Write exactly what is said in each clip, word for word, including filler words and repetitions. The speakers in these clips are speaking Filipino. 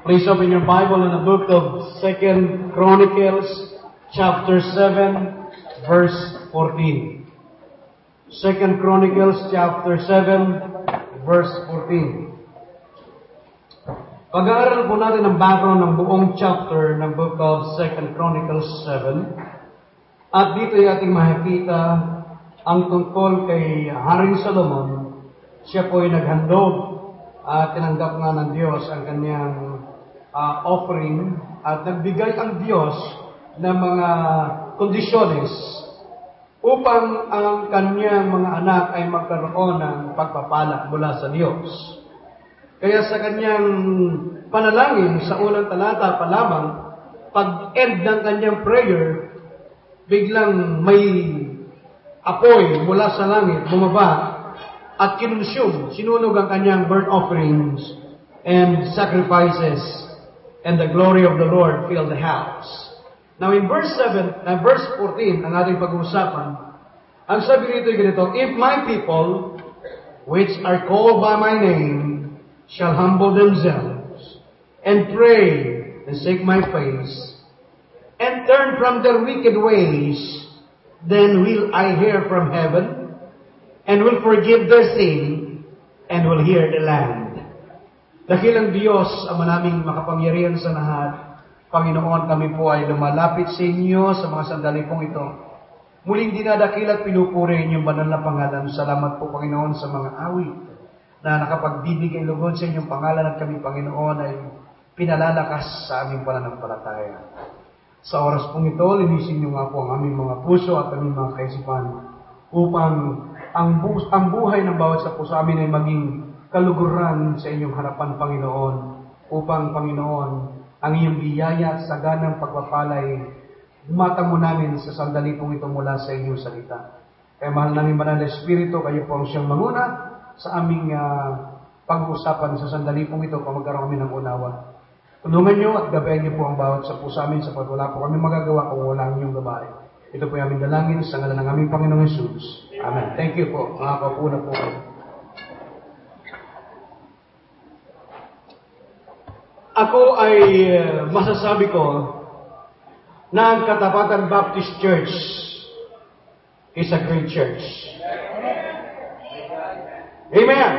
Please open your Bible in the book of Second Chronicles, chapter seven, verse fourteen. Second Chronicles, chapter seven, verse fourteen. Pag-aaral po natin ang background ng buong chapter ng book of Second Chronicles seven. At dito ay ating makikita ang tungkol kay Haring Solomon. Siya po ay naghandog at tinanggap nga ng Diyos ang kanyang uh, offering at nagbigay ang Diyos ng mga kondisyones upang ang kanyang mga anak ay magkaroon ng pagpapala mula sa Diyos. Kaya sa kanyang panalangin sa unang talata pa lamang, pag-end ng kanyang prayer, biglang may apoy mula sa langit, bumaba, at kinonsume, sinunog ang kanyang burnt offerings and sacrifices, and the glory of the Lord filled the house. Now in verse seven, uh, verse fourteen, ang ating pag-uusapan, ang sabi rito ay ganito, if my people, which are called by my name, shall humble themselves, and pray, and seek my face, and turn from their wicked ways, then will I hear from heaven, and will forgive their sin, and will hear the land. Dakilang Diyos, ang manaming makapangyarihan sa lahat, Panginoon, kami po ay lumalapit sa inyo sa mga sandali pong ito. Muling dinadakil at pinupuri inyong banal na pangalan. Salamat po, Panginoon, sa mga awit na nakapagbibigay lugod sa inyong pangalan at kami, Panginoon, ay pinalalakas sa aming pananampalataya. Sa oras pong ito, linisin niyo nga po ang aming mga puso at aming mga kaisipan upang ang, bu- ang buhay ng bawat sa puso amin ay maging kaluguran sa inyong harapan, Panginoon, upang, Panginoon, ang iyong biyaya at saganang pagpapalay, umatamo namin sa sandali pong ito mula sa inyong salita. Kaya mahal namin Banal na Espiritu, kayo po ang siyang manguna sa aming uh, pag-uusapan sa sandali pong ito kung magkaroon kami ng unawa. Tulungan niyo at gabayan niyo po ang bawat sa puso amin sapagkat wala po kami magagawa kung wala ang inyong gabayan. Ito po yung aming dalangin sa ngalan ng aming Panginoong Hesus. Amen. Thank you po, mga kapuna po. Ako ay uh, masasabi ko na ang Katapatan Baptist Church is a great church. Amen.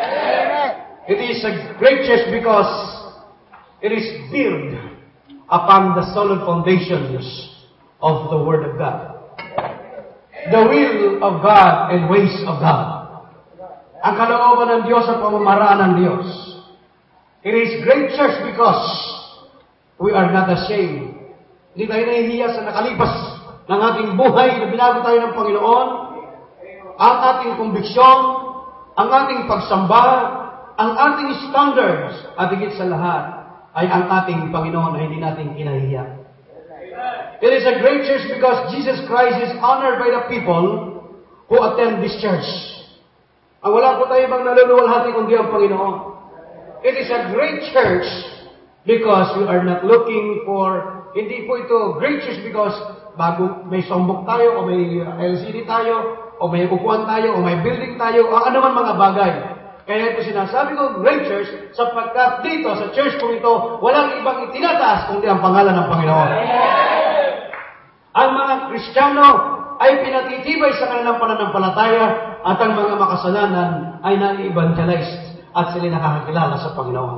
It is a great church because it is built upon the solid foundations of the Word of God. The will of God and ways of God. Ang kalooban ng Diyos at pamamaraan ng Diyos. It is great church because we are not ashamed. Hindi tayo nahihiya sa nakalipas ng ating buhay na binago tayo ng Panginoon. Ang ating konbiksyon, ang ating pagsamba, ang ating standards, at higit sa lahat, ay ang ating Panginoon na hindi natin kinahihiya. It is a great church because Jesus Christ is honored by the people who attend this church. Ang wala po tayo bang naluluwalhati kundi ang Panginoon. It is a great church because we are not looking for, hindi po ito great church because bago may sombok tayo, o may L C D tayo, o may upuan tayo, o may building tayo, o ano man mga bagay. Kaya ito sinasabi ko, great church, sapagkat dito sa church po ito, walang ibang itinataas kundi ang pangalan ng Panginoon. Ang mga Kristiyano ay pinatitibay sa kanilang pananampalataya at ang mga makasalanan ay na-evangelize at sila nakakakilala sa Panginoon.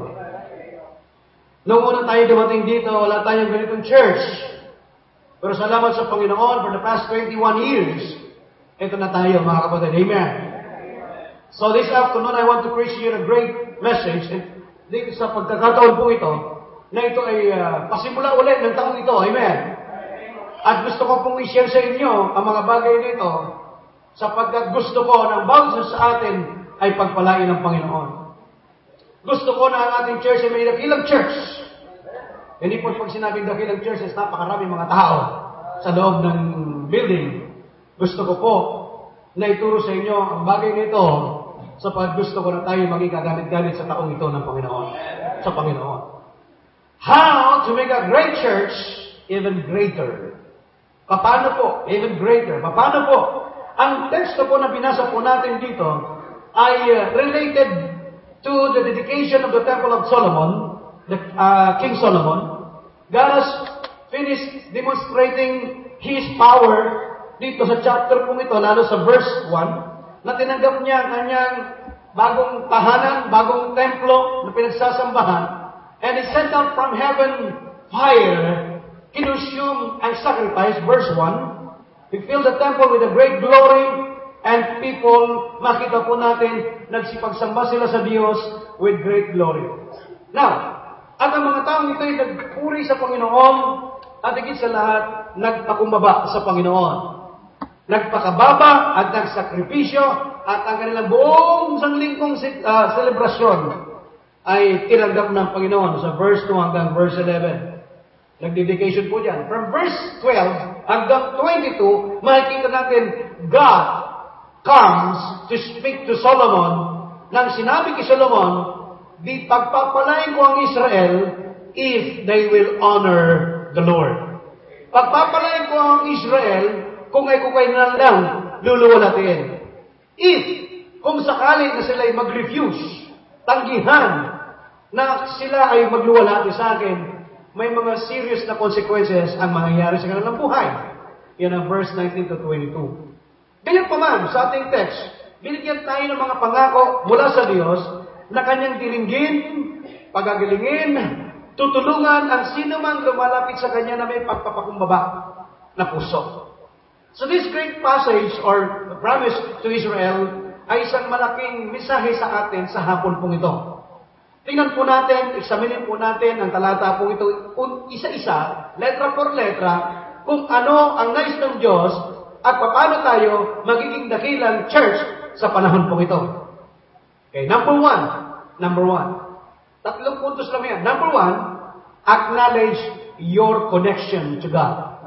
Noong una tayo dumating dito, wala tayong ganitong church. Pero salamat sa Panginoon, for the past twenty-one years, ito na tayo, mga kapatid. Amen. So this afternoon, I want to preach you a great message. And dito sa pagkakataon po ito, na ito ay uh, pasimula ulit ng taong ito. Amen. At gusto ko pong i-share sa inyo ang mga bagay nito sapagkat gusto ko ng bawat sa atin ay pagpalain ng Panginoon. Gusto ko na ang ating church ay may dakilang church. Hindi po pag sinabing dakilang church is napakaraming mga tao sa loob ng building. Gusto ko po na ituro sa inyo ang bagay nito sapagkat gusto ko na tayo maging kagamit-gamit sa taong ito ng Panginoon. Sa Panginoon. How to make a great church even greater. Paano po? Even greater. Paano po? Ang teksto po na binasa po natin dito ay uh, related to the dedication of the Temple of Solomon the, uh, King Solomon, God has finished demonstrating His power dito sa chapter pong ito, lalo sa verse one, na tinanggap niya ang kanyang bagong tahanan, bagong templo na pinagsasambahan, and He sent out from heaven fire, kinonsume ang sacrifice, verse one, He filled the temple with a great glory, and people, makita po natin, nagsipagsamba sila sa Diyos with great glory. Now, at ang mga taong ito ay nagpuri sa Panginoon, at higit sa lahat, nagpakumbaba sa Panginoon. Nagpakababa at nagsakripisyo, at ang kanilang buong sanglingkong uh, selebrasyon ay tinanggap ng Panginoon sa verse two hanggang verse eleven. Nagdedication po dyan. From verse twelve hanggang twenty-two, makikita natin God comes to speak to Solomon. Nang sinabi kay Solomon, di pagpapalain ko ang Israel if they will honor the Lord. Pagpapalain ko ang Israel kung ay kukay na lang luluwalatin. If, kung sakali na sila ay mag-refuse, tanggihan na sila ay magluwalati sa akin, may mga serious na consequences ang mangyayari sa kanilang buhay. Yan ang verse nineteen to twenty-two. Ganyan pa man, sa ating text, binigyan tayo ng mga pangako mula sa Diyos na kanyang diringgin, pagagalingin, tutulungan ang sino man lumalapit sa kanya na may pagpapakumbaba na puso. So this great passage or the promise to Israel ay isang malaking mensahe sa atin sa hapon pong ito. Tingnan po natin, examinin po natin ang talata pong ito isa-isa, letra por letra, kung ano ang nais ng Diyos at paano tayo magiging dakilang church sa panahon pong ito. Okay, number one. Number one. Tatlong puntos lang yan. Number one, acknowledge your connection to God.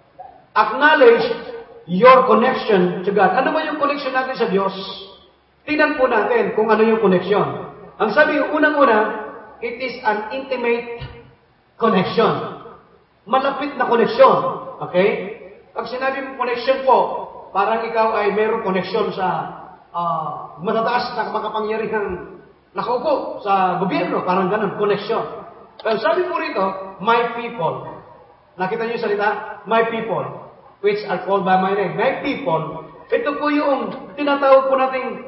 Acknowledge your connection to God. Ano ba yung connection natin sa Diyos? Tingnan po natin kung ano yung connection. Ang sabi, unang-una, it is an intimate connection. Malapit na connection. Okay? Pag sinabi mo connection po, parang ikaw ay mayroong connection sa uh, matataas na makapangyarihang nakaupo sa gobyerno. Parang ganun, connection. Pero sabi po rito, my people. Nakita niyo yung salita? My people, which are called by my name. My people, ito po yung tinatawag po nating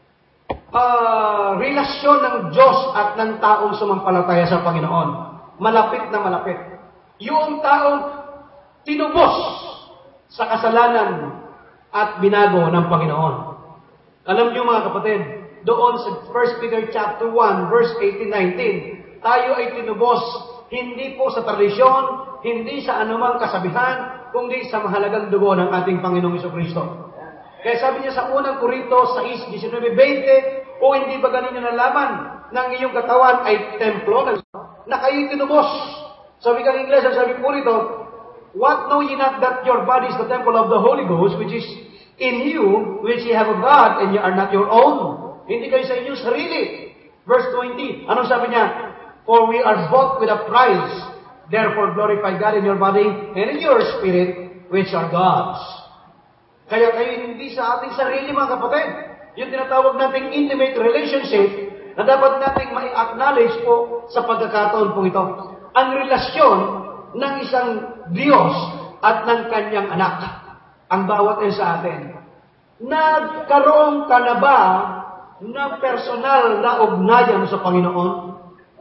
uh, relasyon ng Diyos at ng taong sumampalataya sa Panginoon. Malapit na malapit. Yung taong tinubos sa kasalanan at binago ng Panginoon. Alam niyo mga kapatid, doon sa First Peter chapter one, verse eighteen nineteen, tayo ay tinubos hindi po sa tradisyon, hindi sa anumang kasabihan, kundi sa mahalagang dugo ng ating Panginoong Jesucristo. Kaya sabi niya sa unang Korinto six, nineteen, twenty, o hindi ba ganin niyo nalaman ng iyong katawan ay templo na kayo'y tinubos? Sabi ka ng Ingles, sabi po rito, what know ye not that your body is the temple of the Holy Ghost, which is in you, which ye have of God, and ye are not your own? Hindi kayo sa inyong sarili. Verse twenty, anong sabi niya? For we are bought with a price. Therefore, glorify God in your body and in your spirit, which are God's. Kaya kayo hindi sa ating sarili, mga kapatid. Yung tinatawag nating intimate relationship na dapat nating ma-acknowledge po sa pagkakataon po ito. Ang relasyon ng isang Diyos at ng kanyang anak. Ang bawat isa sa atin. Nagkaroon ka na ba ng personal na ugnayan sa Panginoon?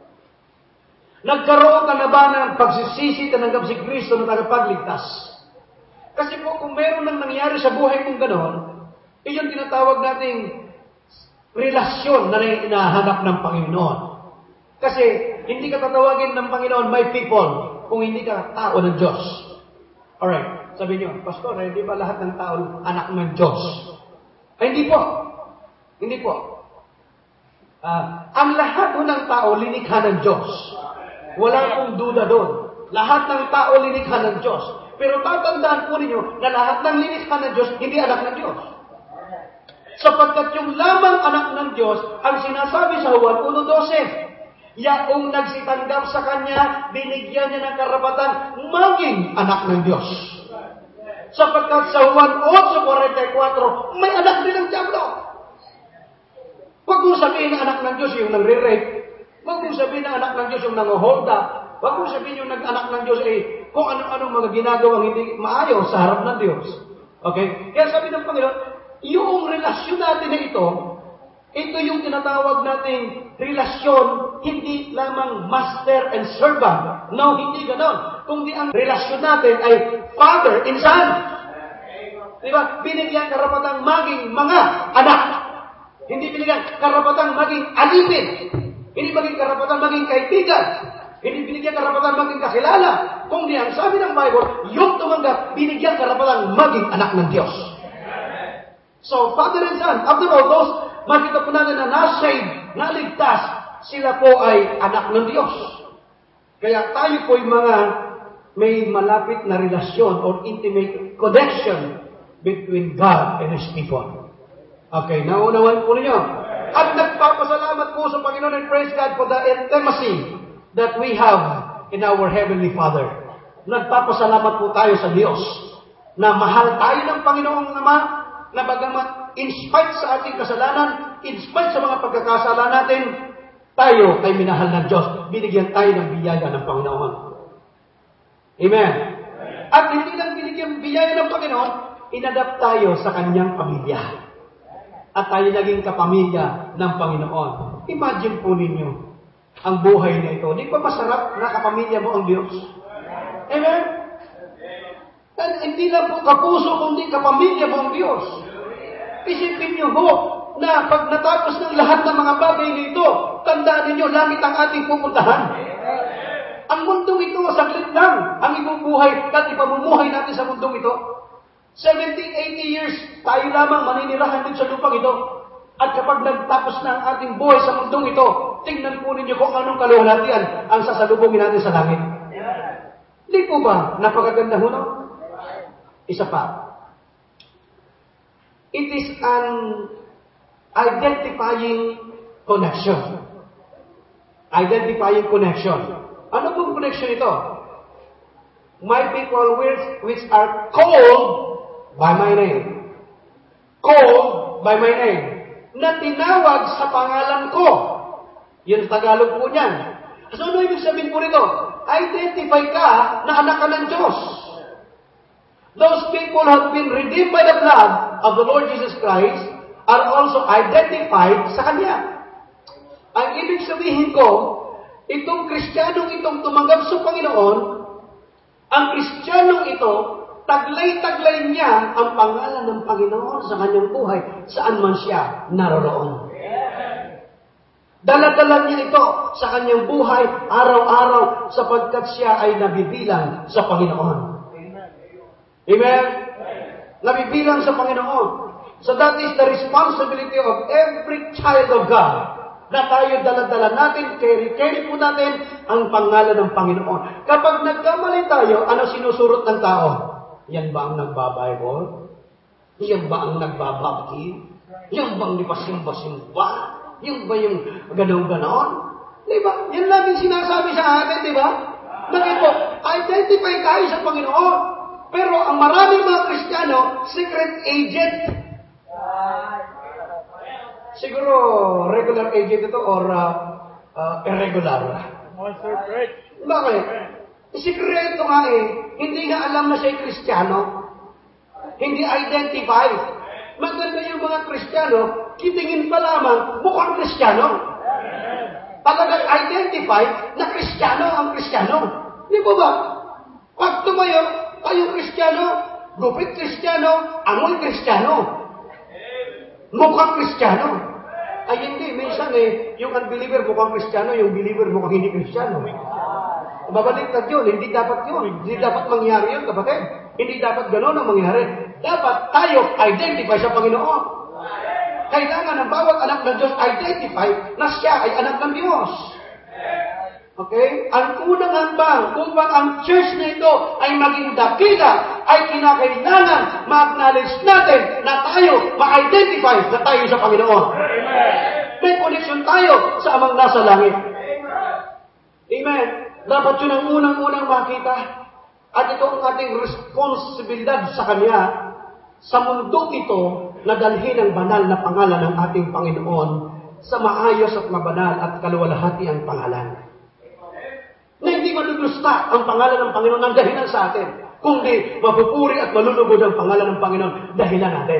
Nagkaroon ka na ba ng pagsisisi, tananggap si Kristo na tagapagligtas? Kasi po, kung meron nang nangyari sa buhay mong gano'n, iyon tinatawag nating relasyon na inahanap ng Panginoon. Kasi, hindi ka tatawagin ng Panginoon, my people, kung hindi ka tao ng Diyos. Alright, sabi niyo, Pastor, hindi ba lahat ng tao anak ng Diyos? Ay, hindi po. Hindi po. Uh, ang lahat ng tao, linikha ng Diyos. Wala pong duda doon. Lahat ng tao linikha ng Diyos. Pero tatandaan po ninyo na lahat ng linikha ng Diyos, hindi anak ng Diyos. Sapagkat yung lamang anak ng Diyos, ang sinasabi sa Juan one twelve, yaong nagsitanggap sa Kanya, binigyan niya ng karapatan maging anak ng Diyos. Sapagkat sa Juan eight forty-four, may anak din ng Diablo. Huwag mo sabihin na anak ng Diyos yung nagre-rape, Huwag mong sabihin na anak ng Diyos yung nanguhold up. Huwag mong sabihin yung nag-anak ng Diyos eh, kung ano-ano mga ginagawang hindi maayos sa harap ng Diyos. Okay? Kaya sabi ng Panginoon, yung relasyon natin na ito, ito yung tinatawag nating relasyon, hindi lamang master and servant. No, hindi ganon. Kundi ang relasyon natin ay father and son. Diba? Binigyan karapatang maging mga anak. Hindi binigyan karapatang maging alipin. Hindi maging karapatang maging kaibigan. Hindi binigyan karapatang maging kakilala. Kundi ang sabi ng Bible, yung tumanggap, binigyan karapatang maging anak ng Diyos. So, father and son, after all those, makita po natin na na-save, naligtas, sila po ay anak ng Diyos. Kaya tayo po yung mga may malapit na relasyon or intimate connection between God and His people. Okay, naunawan po ninyo. At nagpapasalamat po sa Panginoon and praise God for the intimacy that we have in our Heavenly Father. Nagpapasalamat po tayo sa Diyos na mahal tayo ng Panginoong Ama, na bagamat in spite sa ating kasalanan, in spite sa mga pagkakasala natin, tayo ay minahal ng Diyos. Binigyan tayo ng biyaya ng Panginoon. Amen. At hindi lang binigyan biyaya ng Panginoon, inadapt tayo sa Kanyang pamilya. At tayo naging kapamilya ng Panginoon. Imagine po ninyo ang buhay na ito. Di ba masarap na kapamilya mo ang Diyos? Amen? At hindi lang po kapuso, kundi kapamilya mo ang Diyos. Isipin niyo ho, na pag natapos ng lahat ng mga bagay nito, tandaan ninyo, langit ang ating pupuntahan. Ang mundong ito, saglit lang ang ibubuhay at ipamumuhay natin sa mundong ito. seventy, eighty years, tayo lamang maninirahan din sa lupang ito. At kapag nagtapos na ang ating buhay sa mundong ito, tingnan po ninyo kung anong kaluwalhatian ang sasalubungin natin sa langit. Hindi po ba napakaganda ho, no? Isa pa. It is an identifying connection. Identifying connection. Ano pong connection ito? My people which are called by my name. Called by my name. Na tinawag sa pangalan ko. Yun sa Tagalog po niyan. So ano ibig sabihin po nito? Identify ka na anak ka ng Diyos. Those people have been redeemed by the blood of the Lord Jesus Christ are also identified sa Kanya. Ang ibig sabihin ko, itong Kristiyanong itong tumanggap sa Panginoon, ang Kristiyanong ito, taglay-taglay niya ang pangalan ng Panginoon sa kanyang buhay, saan man siya naroroon. Dala-dala niya ito sa kanyang buhay, araw-araw, sapagkat siya ay nabibilang sa Panginoon. Amen? Nabibilang sa Panginoon. So that is the responsibility of every child of God. Na tayo dala-dala natin, carry-carry po natin ang pangalan ng Panginoon. Kapag nagkamali tayo, ano sinusurot ng tao? Yan ba ang nagbabible? Yan ba ang nagbabapti? Yan bang lipasimba-simba? Yan ba yung gano'n-gano'n? Di ba? Yan laging sinasabi sa atin, di ba? Bakit po? Identify tayo sa Panginoon. Pero ang maraming mga Kristiyano, secret agent. Siguro, regular agent ito or uh, uh, irregular. Bakit? Sikreto nga eh. Hindi nga alam na siya'y Kristiyano. Hindi identified. Maganda yung mga Kristiyano, kitingin pa lamang, mukhang Kristiyano. Talagang identified na Kristiyano ang Kristiyano. Di ba ba? Pag tumayo, tayong Kristiyano, gupit Kristiyano, amoy Kristiyano. Mukhang Kristiyano. Ay hindi, minsan eh, yung unbeliever mukhang Kristiyano, yung believer mukhang hindi Kristiyano. Mabaliktad yun, hindi dapat yun. Hindi dapat mangyari yun, kapatid. Hindi dapat gano'n ang mangyari. Dapat tayo identify sa Panginoon. Kailangan ng bawat anak ng Diyos identify na siya ay anak ng Diyos. Okay? Ang unang hambang upang ang church na ito ay maging dakila, ay kinakailangan ma-acknowledge natin na tayo ma-identify na tayo sa Panginoon. May connection tayo sa amang nasa langit. Amen. Dapat yun ang unang-unang makita. At ito ang ating responsibilidad sa Kanya sa mundong ito na dalhin ang banal na pangalan ng ating Panginoon sa maayos at mabanal at kaluwalhati ang pangalan. Na hindi malulusta ang pangalan ng Panginoon ng dahilan sa atin, kundi mapupuri at malulugod ang pangalan ng Panginoon dahilan natin.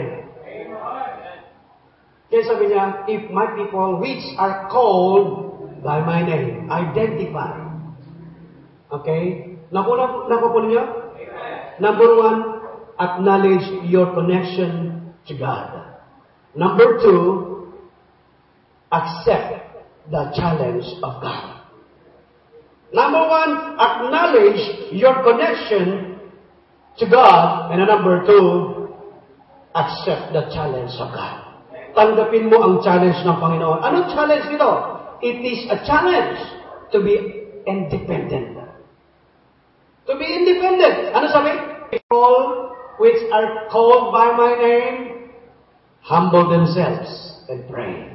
Kaya sabi niya, if my people which are called by my name, identify. Okay? Nakuha na po niyo? Number one, acknowledge your connection to God. Number two, accept the challenge of God. Number one, acknowledge your connection to God. And number two, accept the challenge of God. Tanggapin mo ang challenge ng Panginoon. Anong challenge nito? It is a challenge to be independent. To be independent. Ano sabi? People which are called by my name, humble themselves and pray.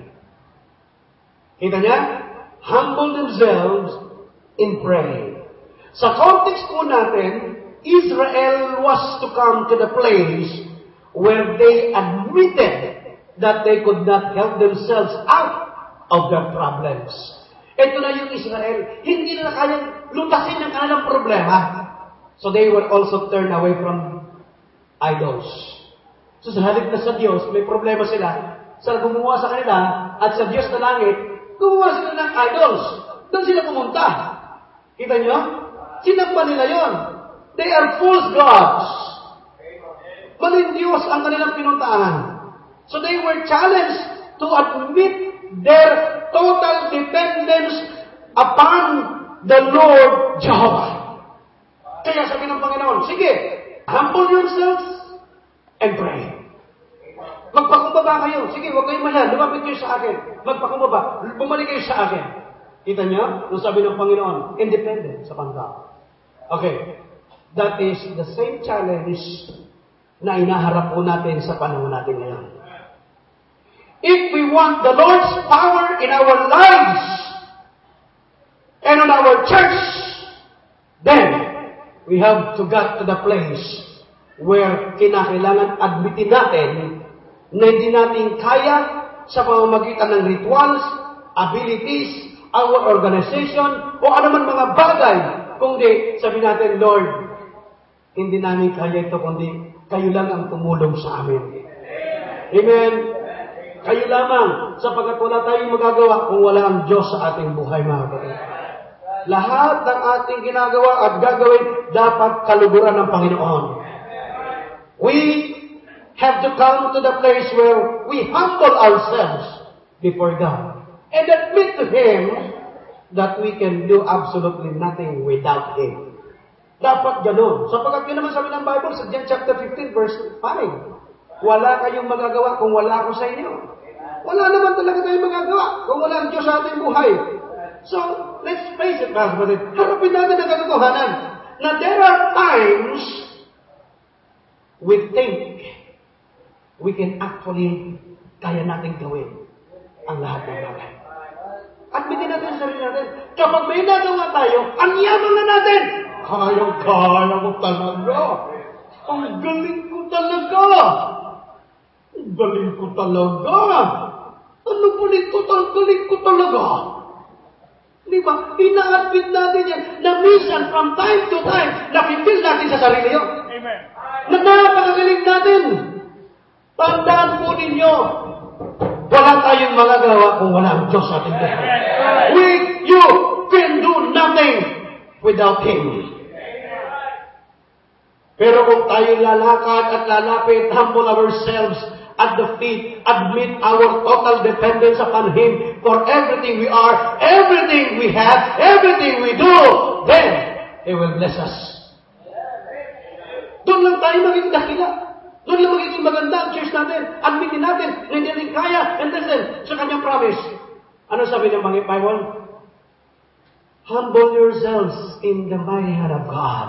Kita niya? Humble themselves and pray. Sa context po natin, Israel was to come to the place where they admitted that they could not help themselves out of their problems. Ito na yung Israel. Hindi nila kayang lutasin ang kanilang problema. So they were also turned away from idols. So sa halip na sa Diyos, may problema sila. Sa gumawa sa kanila at sa Diyos na langit, gumawa sila ng idols. Doon sila pumunta. Kita nyo? Sinamba nila yon. They are false gods. Maling Diyos ang kanilang pinuntahan. So they were challenged to admit their total dependence upon the Lord Jehovah. Kaya sabi ng Panginoon, sige, humble yourselves and pray. Magpakumbaba kayo. Sige, huwag kayong mayan. Lumapit kayo sa akin. Magpakumbaba. Bumalik kayo sa akin. Kita niyo? Nung sabi ng Panginoon, independent sa pangtao. Okay. That is the same challenge na inaharap po natin sa panahon natin ngayon. If we want the Lord's power in our lives and in our church, then we have to get to the place where kinakailangan admitin natin na hindi natin kaya sa pamamagitan ng rituals, abilities, our organization, o anuman mga bagay, kundi sabi natin, Lord, hindi namin kaya ito, kundi kayo lang ang tumulong sa amin. Amen. Kayo lamang, sapagkat wala tayong magagawa kung wala ang Diyos sa ating buhay, mga kapatid. Lahat ng ating ginagawa at gagawin dapat kaluguran ng Panginoon. We have to come to the place where we humble ourselves before God and admit to Him that we can do absolutely nothing without Him. Dapat ganun. Sapagkat yun naman sabi ng Bible sa John chapter fifteen verse five. Wala kayong magagawa kung wala ako sa inyo. Wala naman talaga tayong magagawa kung wala ang Diyos sa ating buhay. So, let's face it, mga kapatid. Harapin natin ang katotohanan na there are times we think we can actually kaya natin gawin ang lahat ng bagay. Admitin natin sa sarili natin, kapag may nagawa tayo, ang yaman na natin. Kayang-kaya ko talaga. Ang galing ko talaga. Ang galing ko talaga. Ano galing ko talaga? Galing ko talaga. Di ba? Ina-admit natin yan na minsan from time to time, napipil natin sa sarili yun. Amen. Na napakagaling natin. Tandaan po ninyo, wala tayong magagawa kung wala ang Diyos sa ating buhay. We, you can do nothing without Him. Pero kung tayo lalakad at lalapit, humble ourselves at the feet, admit our total dependence upon Him for everything we are, everything we have, everything we do, then He will bless us. Doon lang tayo maging dakila. Doon lang magiging maganda ang church natin. Admitin natin na hindi natin kaya. And listen, sa kanyang promise. Ano sabi ng mga Bible? Humble yourselves in the mighty hand of God.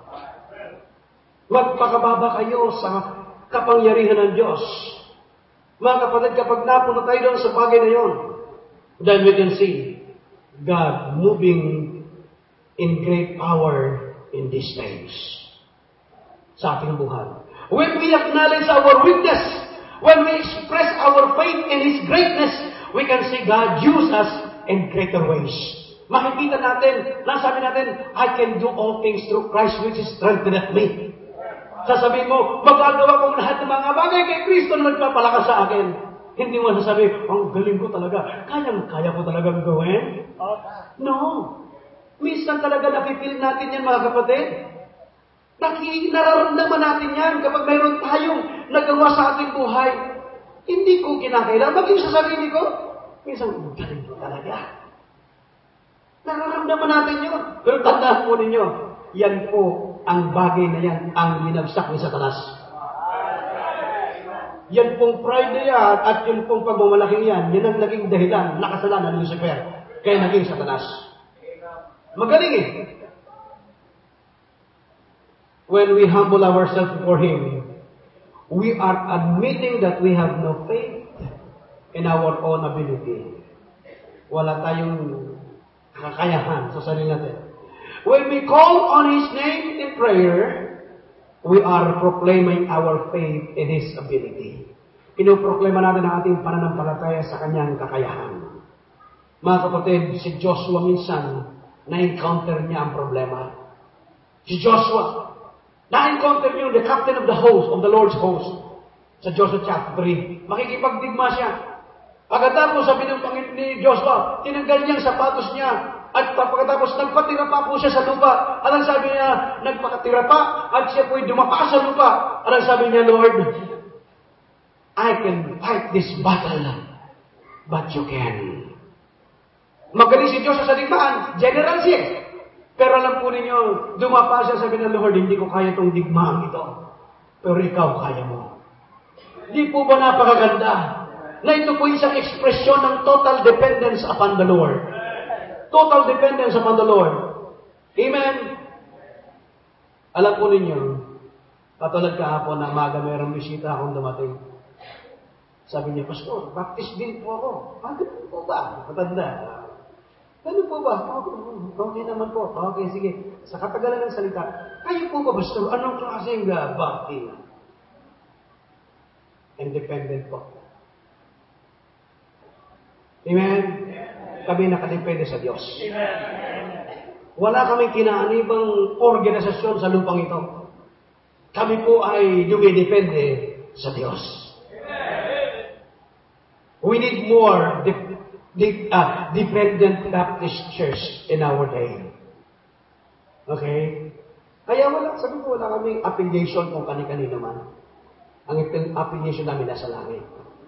Magpakababa kayo sa kapangyarihan ng Diyos. Mga kapatid, kapag napunta tayo doon sa bagay na yun, then we can see God moving in great power in these days sa ating buhay. When we acknowledge our weakness, when we express our faith in His greatness, we can see God use us in greater ways. Makikita natin, nasabi natin, I can do all things through Christ which is strengthened me. Sasabihin mo, magagawa kong lahat ng mga bagay kay Kristo na nagpapalakas sa akin. Hindi mo sasabi, ang galing ko talaga, kayang-kaya ko talagang gawin. No. Minsan talaga napipil natin yan, mga kapatid. Naki, nararamdaman natin yan kapag mayroon tayong nagawa sa ating buhay. Hindi ko kinakailangan. Maging sa sarili ko, minsan, galing ko talaga. Nararamdaman natin yun. Pero tandaan po ninyo, yan po ang bagay na yan, ang binagsak ni Satanas. Yan pong pride na yan, at yun pong pagmamalaking yan, yan ang naging dahilan, nakasalanan ni Lucifer. Kaya naging Satanas. Magaling eh. When we humble ourselves before Him, we are admitting that we have no faith in our own ability. Wala tayong kakayahan sa sarili natin. When we call on His name in prayer, we are proclaiming our faith in His ability. Pinoproklama natin ang ating pananampalataya sa Kanyang kakayahan. Mga kapatid, si Joshua minsan, na-encounter niya ang problema. Si Joshua, na-encounter niyo the captain of the host, of the Lord's host, sa Joshua chapter three. Makikipagdigma siya. Pagkatapos, sabi ng Panginoon ni Joshua, tinanggal niya ang sapatos niya. At pagkatapos, nagpatira pa po siya sa lupa. Alang sabi niya, nagpakatira pa, at siya po'y dumapa sa lupa. Alang sabi niya, Lord, I can fight this battle, but you can. Magaling si Joshua sa digmaan, general siya. Pero alam po ninyo, dumapa siya, sabi ng Lord, hindi ko kaya itong digmaan ito. Pero ikaw kaya mo. Di po ba napakaganda? Na ito po isang ekspresyon ng total dependence upon the Lord. Total dependence upon the Lord. Amen? Alam po ninyo, katulad kahapon na maga mayroong bisita akong dumating. Sabi niya, Pastor, baptist din po ako. Ah, ganun po ba? Matanda. Ganun po ba? Okay naman po. Okay, sige. Sa katagalan ng salita, kayo po ba, Pastor, anong klaseng uh, baptist? Independent po. Amen? Kami nakadepende sa Diyos. Wala kaming kinaanibang organisasyon sa lupang ito. Kami po ay dumidepende sa Diyos. We need more de- de- uh, dependent Baptist church in our day. Okay? Kaya wala, sabi ko, wala kaming affiliation kung kani-kanino man. Ang affiliation namin nasa langit.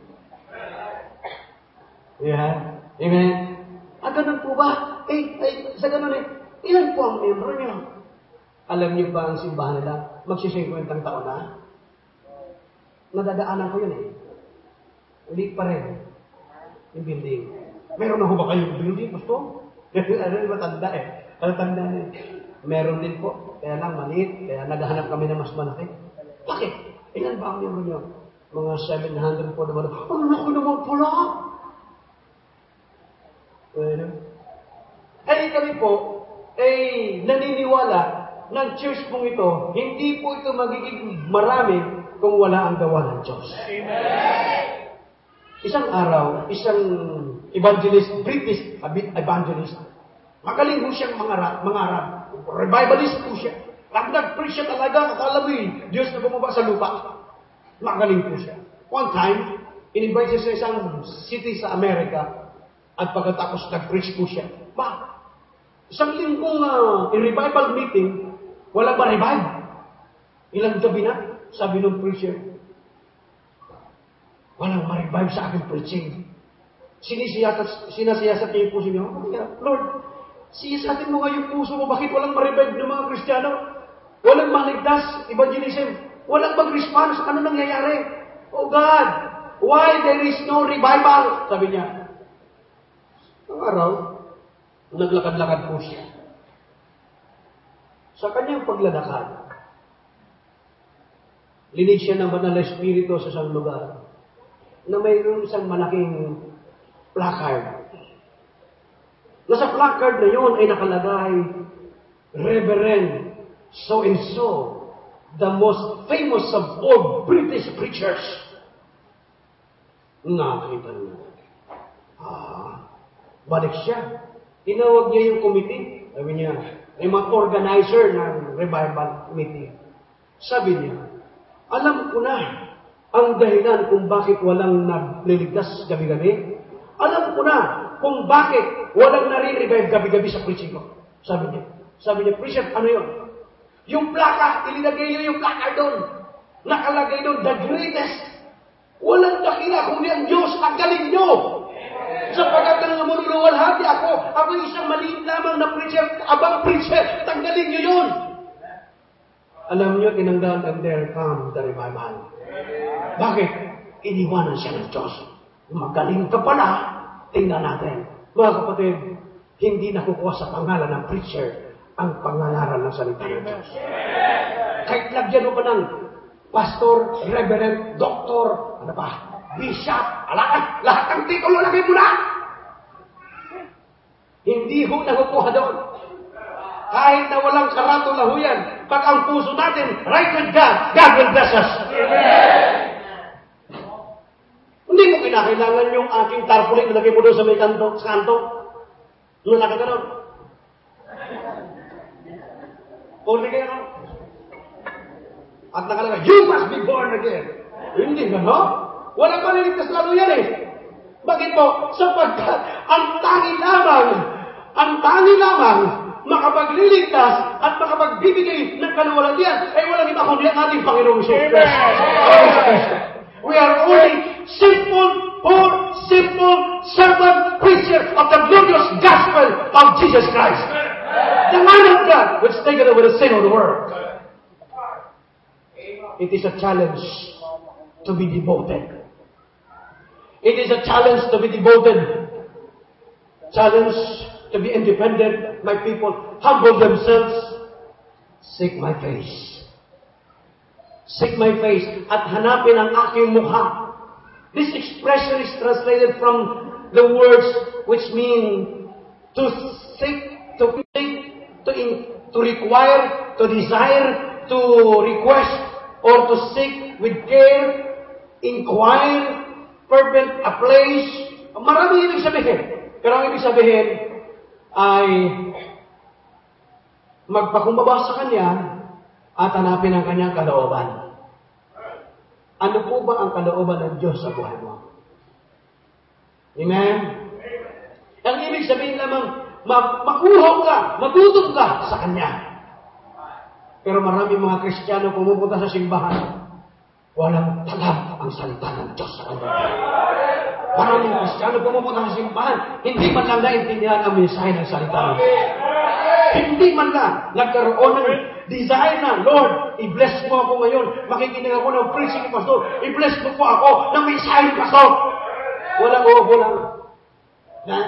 Yeah? Amen? Ah, ganun po ba? Eh, eh sa ganun eh, ilan po ang membro niyo? Alam niyo ba ang simbahan nila? Magsisinkwentang taon na? Nadadaanan ko yun eh. Hindi pa rin. Yung building. Meron na ho ba kayong building, Pastor? Ano yung matanda eh? Ano tanda na eh? Meron din po. Kaya lang maliit. Kaya naghahanap kami ng mas malaki. Bakit? Ilan ba ang membro niyo? Mga seven hundred po naman. Ano na ko naman pala? Well, ay kami po, ay naniniwala ng church pong ito, hindi po ito magiging marami kung wala ang gawa ng Diyos. Amen! Isang araw, isang evangelist, British evangelist, magaling po siyang mangarap, mangarap. Revivalist po siya. Pag nag-preach siya talaga, akala mo eh, Diyos na bumaba sa lupa. Magaling po siya. One time, in-invite siya sa isang city sa Amerika, at pagkatapos nag-preach po siya. Ba? Isang linggong uh, revival meeting, wala ba revive? Ilang gabi na? Sabi ng preacher, walang ma-revive sa aking preaching. Sinisiyasat, sinasiyasat niya yung puso niyo. Lord, siyasatin mo nga yung puso mo. Bakit walang ma-revive ng mga Kristiyano? Walang maligtas, evangelism. Walang mag-response. Ano nangyayari? Oh God, why there is no revival? Sabi niya. Ang araw, naglakad-lakad po siya. Sa kanyang paglalakad, linig siya ng banal na espiritu sa isang lugar na mayroon isang malaking placard. Na sa placard na yun ay nakalagay, Reverend so-and-so, the most famous of all British preachers. Nakakita niya. Ah, balik siya. Tinawag niya yung committee. Sabi niya, yung mga organizer ng revival meeting. Sabi niya, alam ko na ang dahilan kung bakit walang nagliligtas gabi-gabi. Alam ko na kung bakit walang nare-revive gabi-gabi sa preaching ko. Sabi niya. Sabi niya, preacher, ano yun? Yung plaka, ilinagay niyo yung plaka doon. Nakalagay doon, the greatest. Walang dakila kundi ang Diyos, ang galing nyo. Sapagkat nang lumuluwalhati ako, ako isang maliit lamang na preacher, abang preacher, tanggalin nyo yun. Alam nyo, tinanggal, and there come the revival. Bakit? Iniwanan siya ng Diyos. Magaling ka pala, tingnan natin. Mga kapatid, hindi nakukuha sa pangalan ng preacher ang pangangaral ng salita ng Diyos. Kahit lagyan mo pa ng pastor, reverend, doktor, ano pa, bishop, ala, lahat ng titulo lagay mo na. Hindi ho nakukuha doon. Kahit na walang karatula ho yan, pag ang puso natin, right with God, God will bless us. Hindi mo kinakailangan yung aking tarpaulin na lagay mo doon sa may kanto, sa kanto. Nung nakagano'n. Puli kayo no? At nakalagay, you must be born again. Hindi gano'n. Walang paliligtas lalo yan eh. Bakit po? Sapagkat ang tangi lamang, ang tangi lamang, makapagliligtas at makapagbibigay ng kaluwalhatian ay walang iba kundi ang ating Panginoong Jesus Christ. We are only simple, poor, simple servant preacher of the glorious gospel of Jesus Christ. The Lamb of God which taketh away the sin of the world. It is a challenge to be devoted. It is a challenge to be devoted. Challenge to be independent. My people humble themselves. Seek my face. Seek my face at hanapin ang aking mukha. This expression is translated from the words which mean to seek, to seek, to, in, to require, to desire, to request, or to seek with care, inquire, fervent, a place. Marami ibig sabihin. Pero ang ibig sabihin ay magpakumbaba sa Kanya at hanapin ang Kanyang kalooban. Ano po ba ang kalooban ng Diyos sa buhay mo? Amen? Ang ibig sabihin lamang, makuhaw ka, matutok ka sa Kanya. Pero marami mga Kristiyano pumupunta sa simbahan, walang tagap ang salita ng Diyos sa Kanya. Maraming Kristiyano pumupunta sa simbahan, hindi man lang naintindihan ang mensahe ng salita ng Diyos. Hindi man lang nagkaroon ng desire na, Lord, i-bless mo ako ngayon. Makikinig ako ng preaching ni Pastor. I-bless mo po ako ng mensahe ni Pastor. Walang ubo lang. Na?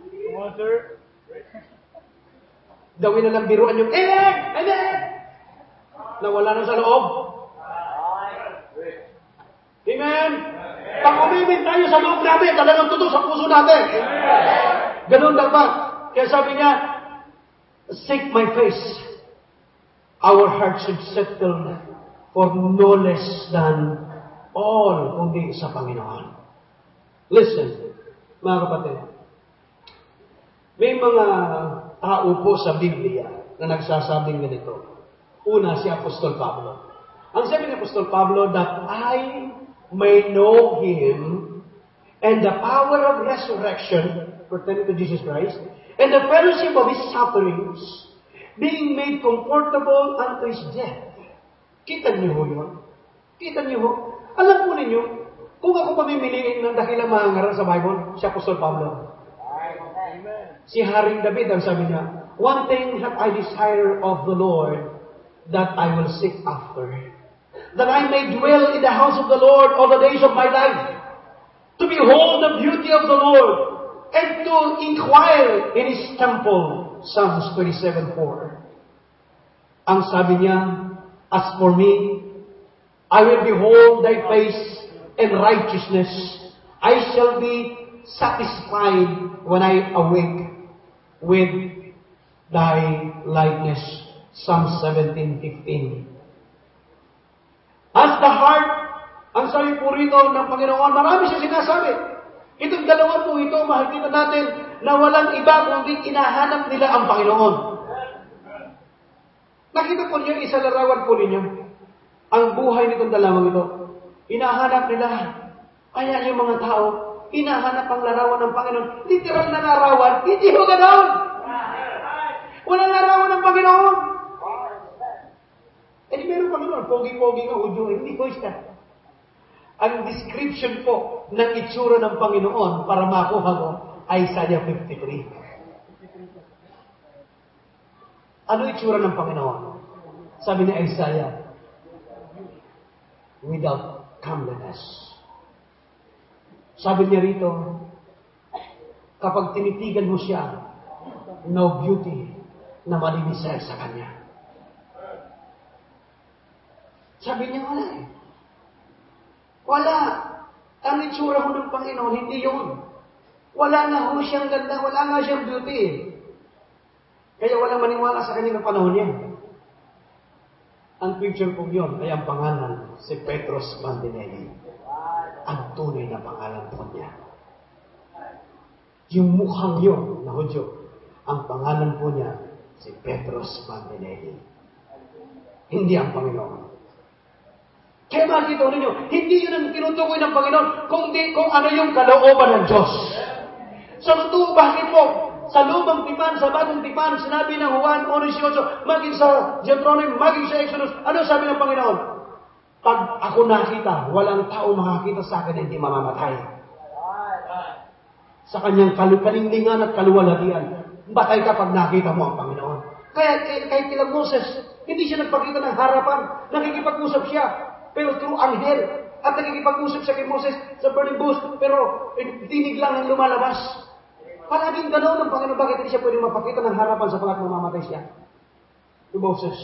Gawin na lang biruan yung, Amen! Amen! Nawala na sa loob. Amen! Pag umimin tayo sa loob natin, talagang tutok sa puso natin. Ganun dapat. Kaya sabi niya, seek my face. Our heart should settle for no less than all kundi sa Panginoon. Listen, mga kapatid. May mga tao po sa Biblia na nagsasabing ganito. Una, si Apostol Pablo. Ang sabi ni Apostol Pablo, that I may know Him and the power of resurrection pertaining to Jesus Christ and the fellowship of His sufferings, being made comfortable unto His death. Kita niyo ho yun? Kita niyo ho? Alam po ninyo, kung ako pamimiliin ng dakilang mga ngaral sa Bible, si Apostol Pablo. Si Haring David, ang sabi niya, one thing have I desire of the Lord, that I will seek after, that I may dwell in the house of the Lord all the days of my life, to behold the beauty of the Lord, and to inquire in His temple. Psalms twenty-seven four. Ang sabi niya, as for me, I will behold thy face in righteousness. I shall be satisfied when I awake with thy likeness. Psalm seventeen fifteen. As the heart, ang sabi po rito ng Panginoon, marami siya sinasabi. Itong dalawa po ito, makikita natin na walang iba kundi inahanap nila ang Panginoon. Nakita po niyo, isa larawan po ninyo. Ang buhay nitong dalawang ito. Inahanap nila. Kaya yung mga tao, inahanap ang larawan ng Panginoon. Literal na larawan, hindi mo ganoon. Walang larawan ng Panginoon. Eh, di meron Panginoon, pogi-pogi nga, udyo, hindi ko siya. Ang description po ng itsura ng Panginoon para makuha mo, Isaiah fifty-three. Ano itsura ng Panginoon? Sabi ni Isaiah, without comeliness. Sabi niya rito, kapag tinitigan mo siya, no beauty na malinisay sa kanya. Sabi niya, wala eh. Wala. Ang itsura ho ng Panginoon, hindi yun. Wala na ho siyang ganda, wala nga siyang beauty eh. Kaya walang maniwala sa kanyang panahon yan. Ang picture po yun ay ang pangalan, si Petros Bandinelli. Ang tunay na pangalan po niya. Yung mukhang yun na Hudyo, ang pangalan po niya, si Petros Bandinelli. Hindi ang Panginoon. Kaya makikita ninyo, hindi yun ang tinutukoy ng Panginoon, kundi kung ano yung kalooban ng Diyos. Sa totoo, bakit po? Sa lumang tipan, sa bagong tipan, sinabi ng Juan one eighteen, maging sa Deuteronomy, maging sa Exodus, ano sabi ng Panginoon? Pag ako nakita, walang tao makakita sa akin na hindi mamamatay. Sa kanyang kalinglingan at kaluwalhatian, batay ka pag nakita mo ang Panginoon. Kaya kahit kila Moses, hindi siya nagpakita ng harapan, nakikipag-usap siya, pero through anghel, at nakikipag-usap siya kay Moses sa burning bush, pero dinig lang ang lumalabas. Palaging ganoon ang Panginoon, bakit hindi siya pwedeng mapakita ng harapan sapagat mamamatay siya? To Moses.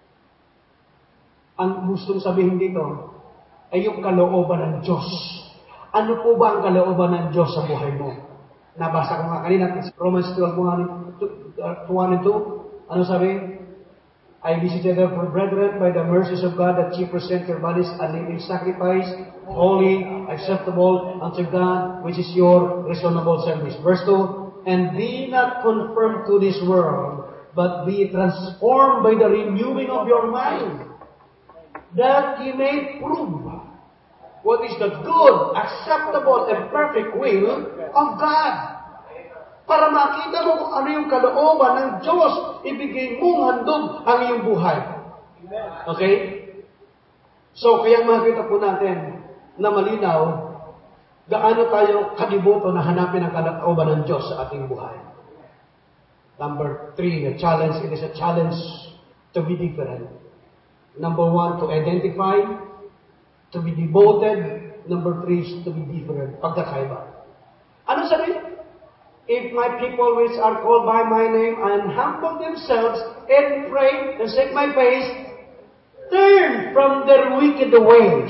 Ang gustong sabihin dito ay yung kalooban ng Diyos. Ano po ba ang kalooban ng Diyos sa buhay mo? Nabasa ko nga kanina, Romans twelve, one and two. Ano sabi? I beseech you therefore, brethren, by the mercies of God, that ye present your bodies a living sacrifice, holy, acceptable unto God, which is your reasonable service. Verse two, and be not conformed to this world, but be transformed by the renewing of your mind, that ye may prove what is the good, acceptable, and perfect will of God. Para makita mo kung ano yung kalooban ng Diyos, ibigay mong handog ang iyong buhay. Okay? So, kaya makita po natin na malinaw, gaano tayo kadiboto na hanapin ang kalooban ng Diyos sa ating buhay. Number three, the challenge, it is a challenge to be different. Number one, to identify, to be devoted. Number three is to be different. Pagkakaiba. Ano sabi? If my people which are called by my name and humble themselves and pray and seek my face, turn from their wicked ways.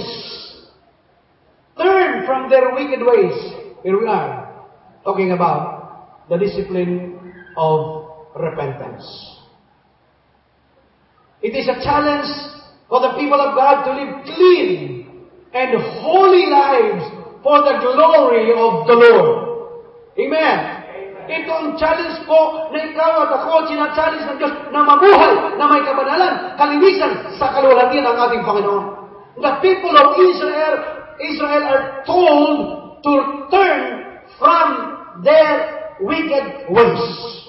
Turn from their wicked ways. Here we are, talking about the discipline of repentance. It is a challenge for the people of God to live clean and holy lives for the glory of the Lord. Amen. Ito ang challenge po na ikaw at ako, sinachallenge ng Diyos na mabuhay, na may kabanalan, kalinisan sa kaluwalhatian ng ating Panginoon. The people of Israel, Israel are told to turn from their wicked ways.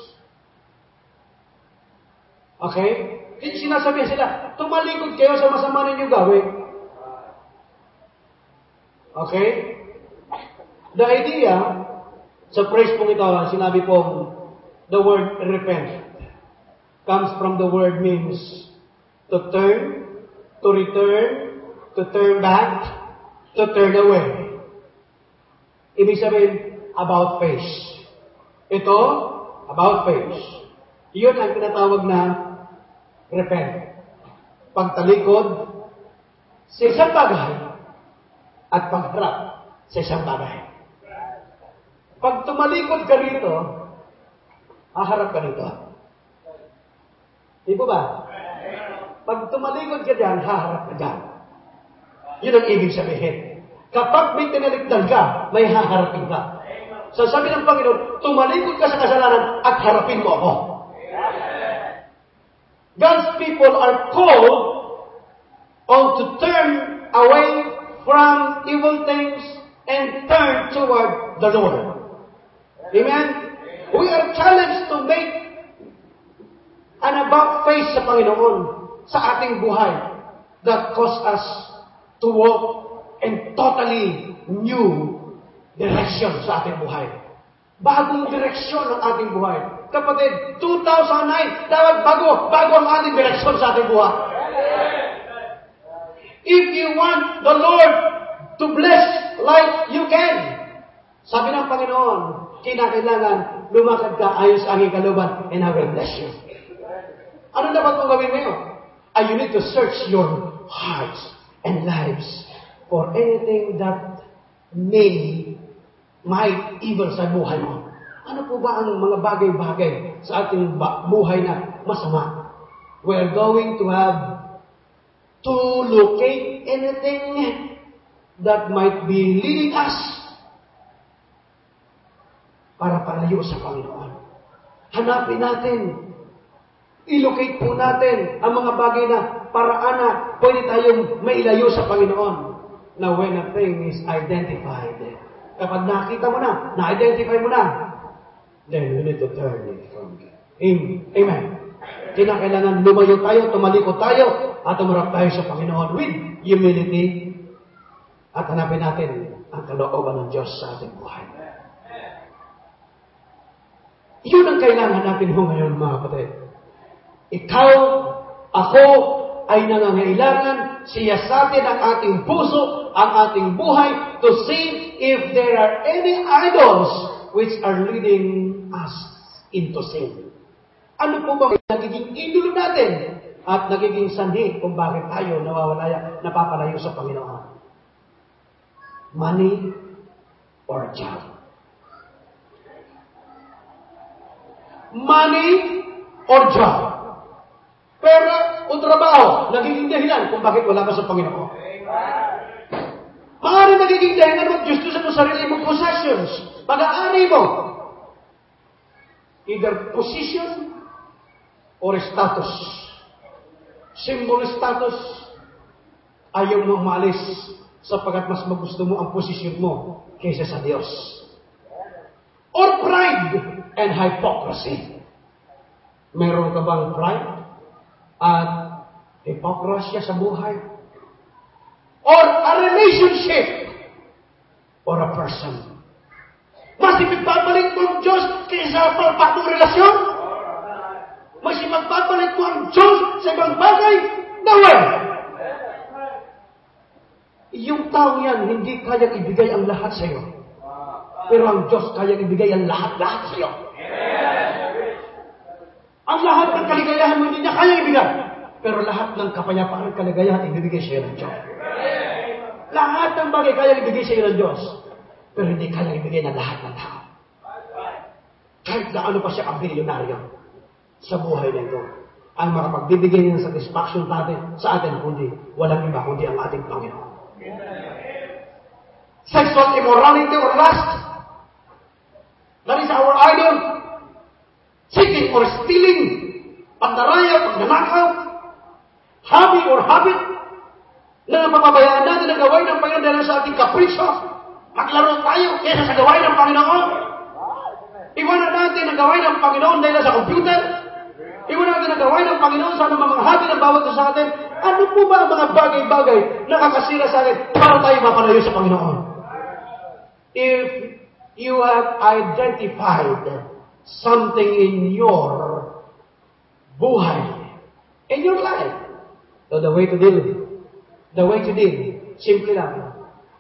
Okay? Sinasabihan sila, tumalikod kayo sa masama ninyong gawin. Okay? The idea, sa praise pong ito, sinabi pong, the word repent comes from the word means to turn, to return, to turn back, to turn away. Ibig sabihin, about face. Ito, about face. Iyon ang tinatawag na repent. Pagtalikod sa isang bagay at pagharap sa isang bagay. Pag tumalikod ka rito, haharap ka rito. Di po ba? Pag tumalikod ka dyan, haharap ka dyan. Yun ang ibig sabihin. Kapag may tinalikdan ka, may haharapin ka. So sabi ng Panginoon, tumalikod ka sa kasalanan at harapin mo ako. God's people are called on to turn away from evil things and turn toward the Lord. Amen? We are challenged to make an about face sa Panginoon sa ating buhay that cause us to walk in totally new direction sa ating buhay. Bagong direksyon ng ating buhay. Kapatid, two thousand nine, dapat bago, bago ang ating direksyon sa ating buhay. If you want the Lord to bless like you can, sabi ng Panginoon, kinakailangan lumakad ka ayon sa aking kalooban and I will bless you. Ano dapat mong gawin ngayon? Ah, you need to search your hearts and lives for anything that may might evil sa buhay mo. Ano po ba ang mga bagay-bagay sa ating buhay na masama? We are going to have to locate anything that might be leading us para palayo sa Panginoon. Hanapin natin. I-locate po natin ang mga bagay na paraan na pwede tayong mailayo sa Panginoon. Now, when a thing is identified, kapag nakita mo na, na-identify mo na, then we need to turn it from God. Amen. Kinakailangan lumayo tayo, tumalikod tayo, at umarap tayo sa Panginoon with humility at hanapin natin ang kalooban ng Diyos sa ating buhay. Yun ang kailangan natin ho ngayon, mga kapatid. Ikaw, ako, ay nangangailangan siyasatin ang ating puso, ang ating buhay, to see if there are any idols which are leading us into sin. Ano po ba nagiging idolo natin at nagiging sanhi kung bakit tayo nawawalaya, napapalayo sa Panginoon? Money or job? Money or job? Pera o trabaho, nagiging dahilan kung bakit wala ka sa Panginoon. Maaari nagiging dahilan mag-gusto sa sarili mong possessions, pag-aari mo. Either position or status. Symbol status, ayaw mo umalis sapagkat mas magusto mo ang posisyon mo kaysa sa Diyos. Or pride and hypocrisy. Meron ka bang pride at hypocrisy sa buhay? Or a relationship or a person? Mas ipagpapalit mo ang Diyos kaysa palpak mong relasyon? Mas ipagpapalit mo ang Diyos sa ibang bagay? No way! Yung tao yan, hindi kaya ibigay ang lahat sa iyo. Pero ang Diyos kaya ibigay ang lahat-lahat sa iyo. Ang lahat ng kaligayahan mo hindi niya kaya ibigay. Pero lahat ng kapayapaan at kaligayahan ibibigay sa iyo ng Diyos. Lahat ng bagay kaya ibigay sa iyo ng Diyos. Pero hindi kaya ibigay ng lahat ng tao. Kahit na ano pa siya ang bilyonaryo sa buhay na ito, ang makapagbibigay ng satisfaction natin sa atin, kundi walang iba kundi ang ating Panginoon. Sexual immorality or lust, that is our idol. Cheating or stealing, pagdaraya, pagnanakaw, hobby or habit, na napapabayaan natin ang gawain ng Panginoon dahil sa ating kapritsyo. Maglaro tayo kaysa sa gawain ng Panginoon. Iwanan natin ang gawain ng Panginoon dahil sa computer. Iwanan natin ang gawain ng Panginoon sa mga hobby ng bawat sa atin. Ano po ba ang mga bagay-bagay na kakasira sa atin para tayo mapalayo sa Panginoon? If you have identified something in your buhay, in your life, so the way to deal with it, the way to deal, simply lang,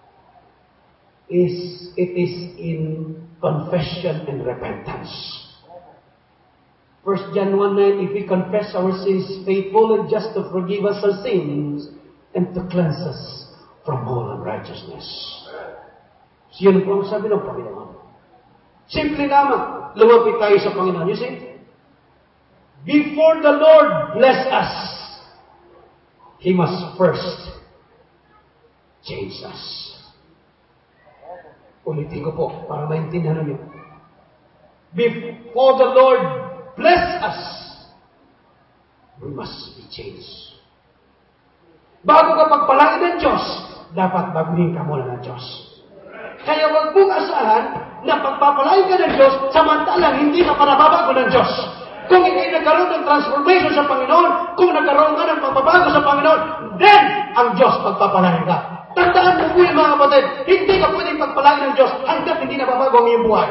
is it is in confession and repentance. First John one nine, if we confess our sins, faithful and just to forgive us our sins and to cleanse us from all unrighteousness. So yun po ang sabi ng Panginoon. Simple lamang, lumapit tayo sa Panginoon. You see? Before the Lord bless us, He must first change us. Ulitin ko po para maintindihan niyo. Before the Lord bless us, we must be changed. Bago ka pagpalain ng Diyos, dapat baguhin ka muna ng Diyos. Kaya wag mong asahan na pagpapalain ka ng Diyos, samantalang hindi ka panababago ng Diyos. Kung hindi nagkaroon ng transformation sa Panginoon, kung nagkaroon ka ng pagbabago sa Panginoon, then ang Diyos pagpapalain ka. Tandaan mo po yun, mga kapatid, hindi ka pwedeng pagpalain ng Diyos hanggat hindi nababago ang iyong buhay.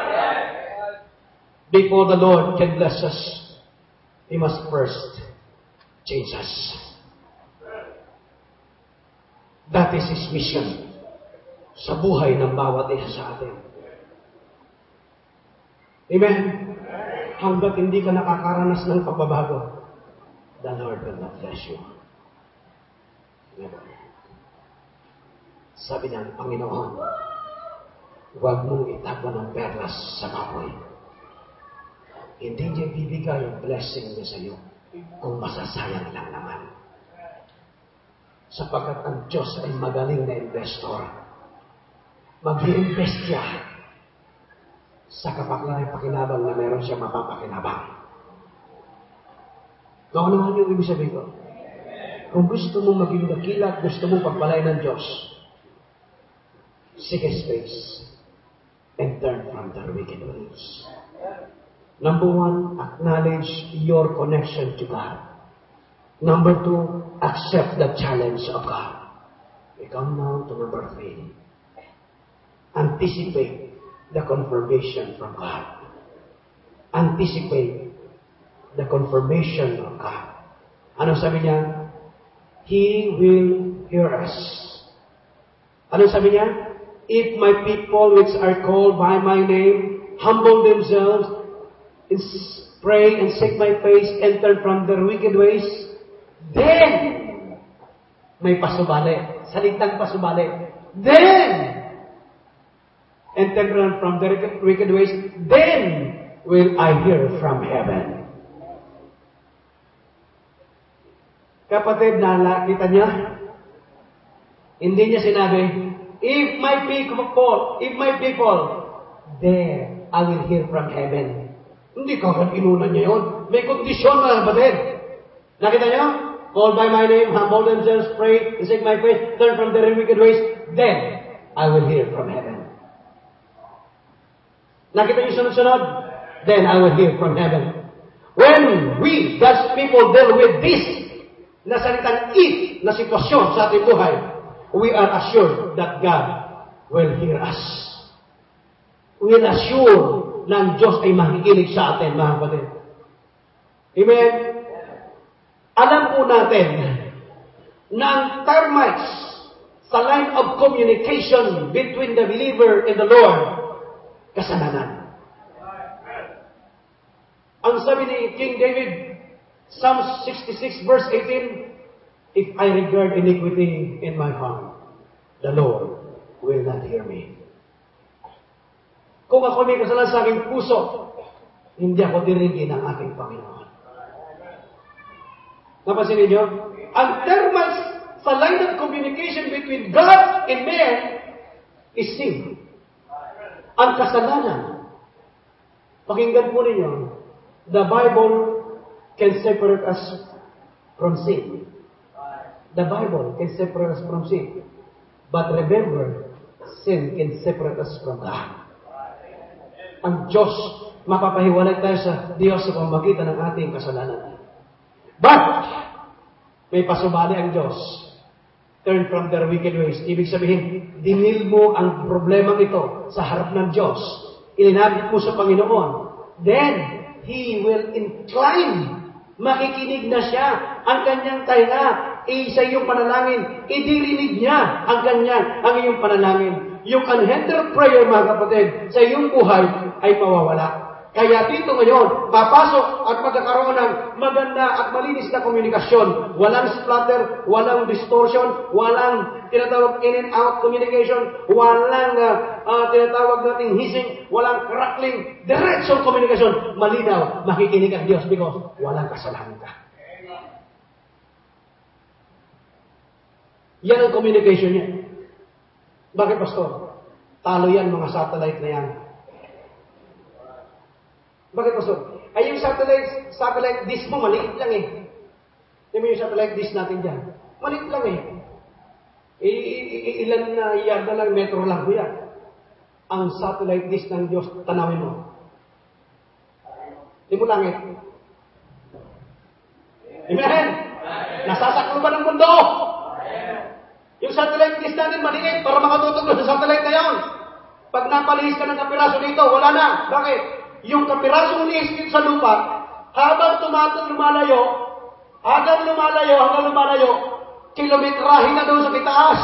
Before the Lord can bless us, He must first change us. That is His mission sa buhay ng bawat isa sa atin. Amen? Hanggat hindi ka nakakaranas ng pagbabago, the Lord will not bless you. Never. Sabi ng Panginoon, huwag mong itagwa ng perlas sa baboy. Hindi niya bibigay ang blessing niya sa iyo kung masasayang lang naman. Sapagkat ang Diyos ay magaling na investor. Mag-i-invest siya sa kapaknang pakinabang na meron siya mapapakinabang. Naunahan niyo ibig sabihin ko? Kung gusto mong maging dakila, gusto mong pagpalain ng Diyos, seek His face and turn from the wicked ways. Number one, acknowledge your connection to God. Number two, accept the challenge of God. We come now to number three. Anticipate the confirmation from God. Anticipate the confirmation of God. Ano sabi niya? He will hear us. Ano sabi niya? If my people which are called by my name humble themselves, and pray and seek my face, and turn from their wicked ways, then, may pasubali. Salitang pasubali. Then, and turn from their wicked ways, then will I hear from heaven. Kapatid, nakita niya? Hindi niya sinabi, if my people, if my people, there I will hear from heaven. Hindi kagad inunan niya yun. May kondisyon, mga kapatid. Nakita niyo? Call by my name, humble themselves, pray, and seek my face, turn from their wicked ways, then I will hear from heaven. Nakita niyo sunod-sunod? Then I will hear from heaven. When we, God's people, deal with this, na salitang if, na sitwasyon sa ating buhay, we are assured that God will hear us. We are assured na ang Diyos ay makikinig sa atin, mga kapatid. Amen? Alam po natin na ang termites sa line of communication between the believer and the Lord, kasalanan. Ang sabi ni King David, Psalm sixty-six verse eighteen, if I regard iniquity in my heart, the Lord will not hear me. Kung ako may kasalanan sa aking puso, hindi ako dirigin ng aking Panginoon. Napansin niyo? Ang terms sa line of communication between God and man is sin. Ang kasalanan. Pakinggan po ninyo, the Bible can separate us from sin. The Bible can separate us from sin. But remember, sin can separate us from God. Ang Diyos, mapapahiwalay tayo sa Diyos sa pamamagitan ng ating kasalanan. But, may pasubali ang Diyos. Turn from their wicked ways. Ibig sabihin, dinil mo ang problemang ito sa harap ng Diyos. Ilinapit mo sa Panginoon. Then, He will incline. Makikinig na siya. Ang kanyang tainga, sa iyong panalangin, idirinig niya ang kanyang, ang iyong panalangin. Yung unhindered prayer, mga kapatid, sa iyong buhay ay mawawala. Kaya dito ngayon, papasok at magkakaroon ng maganda at malinis na komunikasyon. Walang splatter, walang distortion, walang tinatawag in and out communication, walang uh, uh, tinatawag nating hissing, walang crackling, diretsong komunikasyon. Malinaw, makikinig ang Diyos because walang kasalanan ka. Yan ang communication niya. Bakit, Pastor? Talo yan, mga satellite na yan. Bakit, Pastor? Ay, yung satellite, satellite dish mo, maliit lang eh. Hindi mo yung satellite dish natin dyan. Maliit lang eh. I- i- ilan na yarda lang, metro lang po yan. Ang satellite dish ng Diyos, tanawin mo. Hindi mo langit. Amen? Nasasaklo ba ng mundo? Yung satellite dish natin maliit para makatutuglo sa satellite na yan. Pag napalihis ka ng kapiraso dito, wala na. Bakit? Yung kapirasong lihis dito sa lupa, habang tumatag lumalayo, hanggang lumalayo, hanggang lumalayo, kilometrahin na doon sa itaas.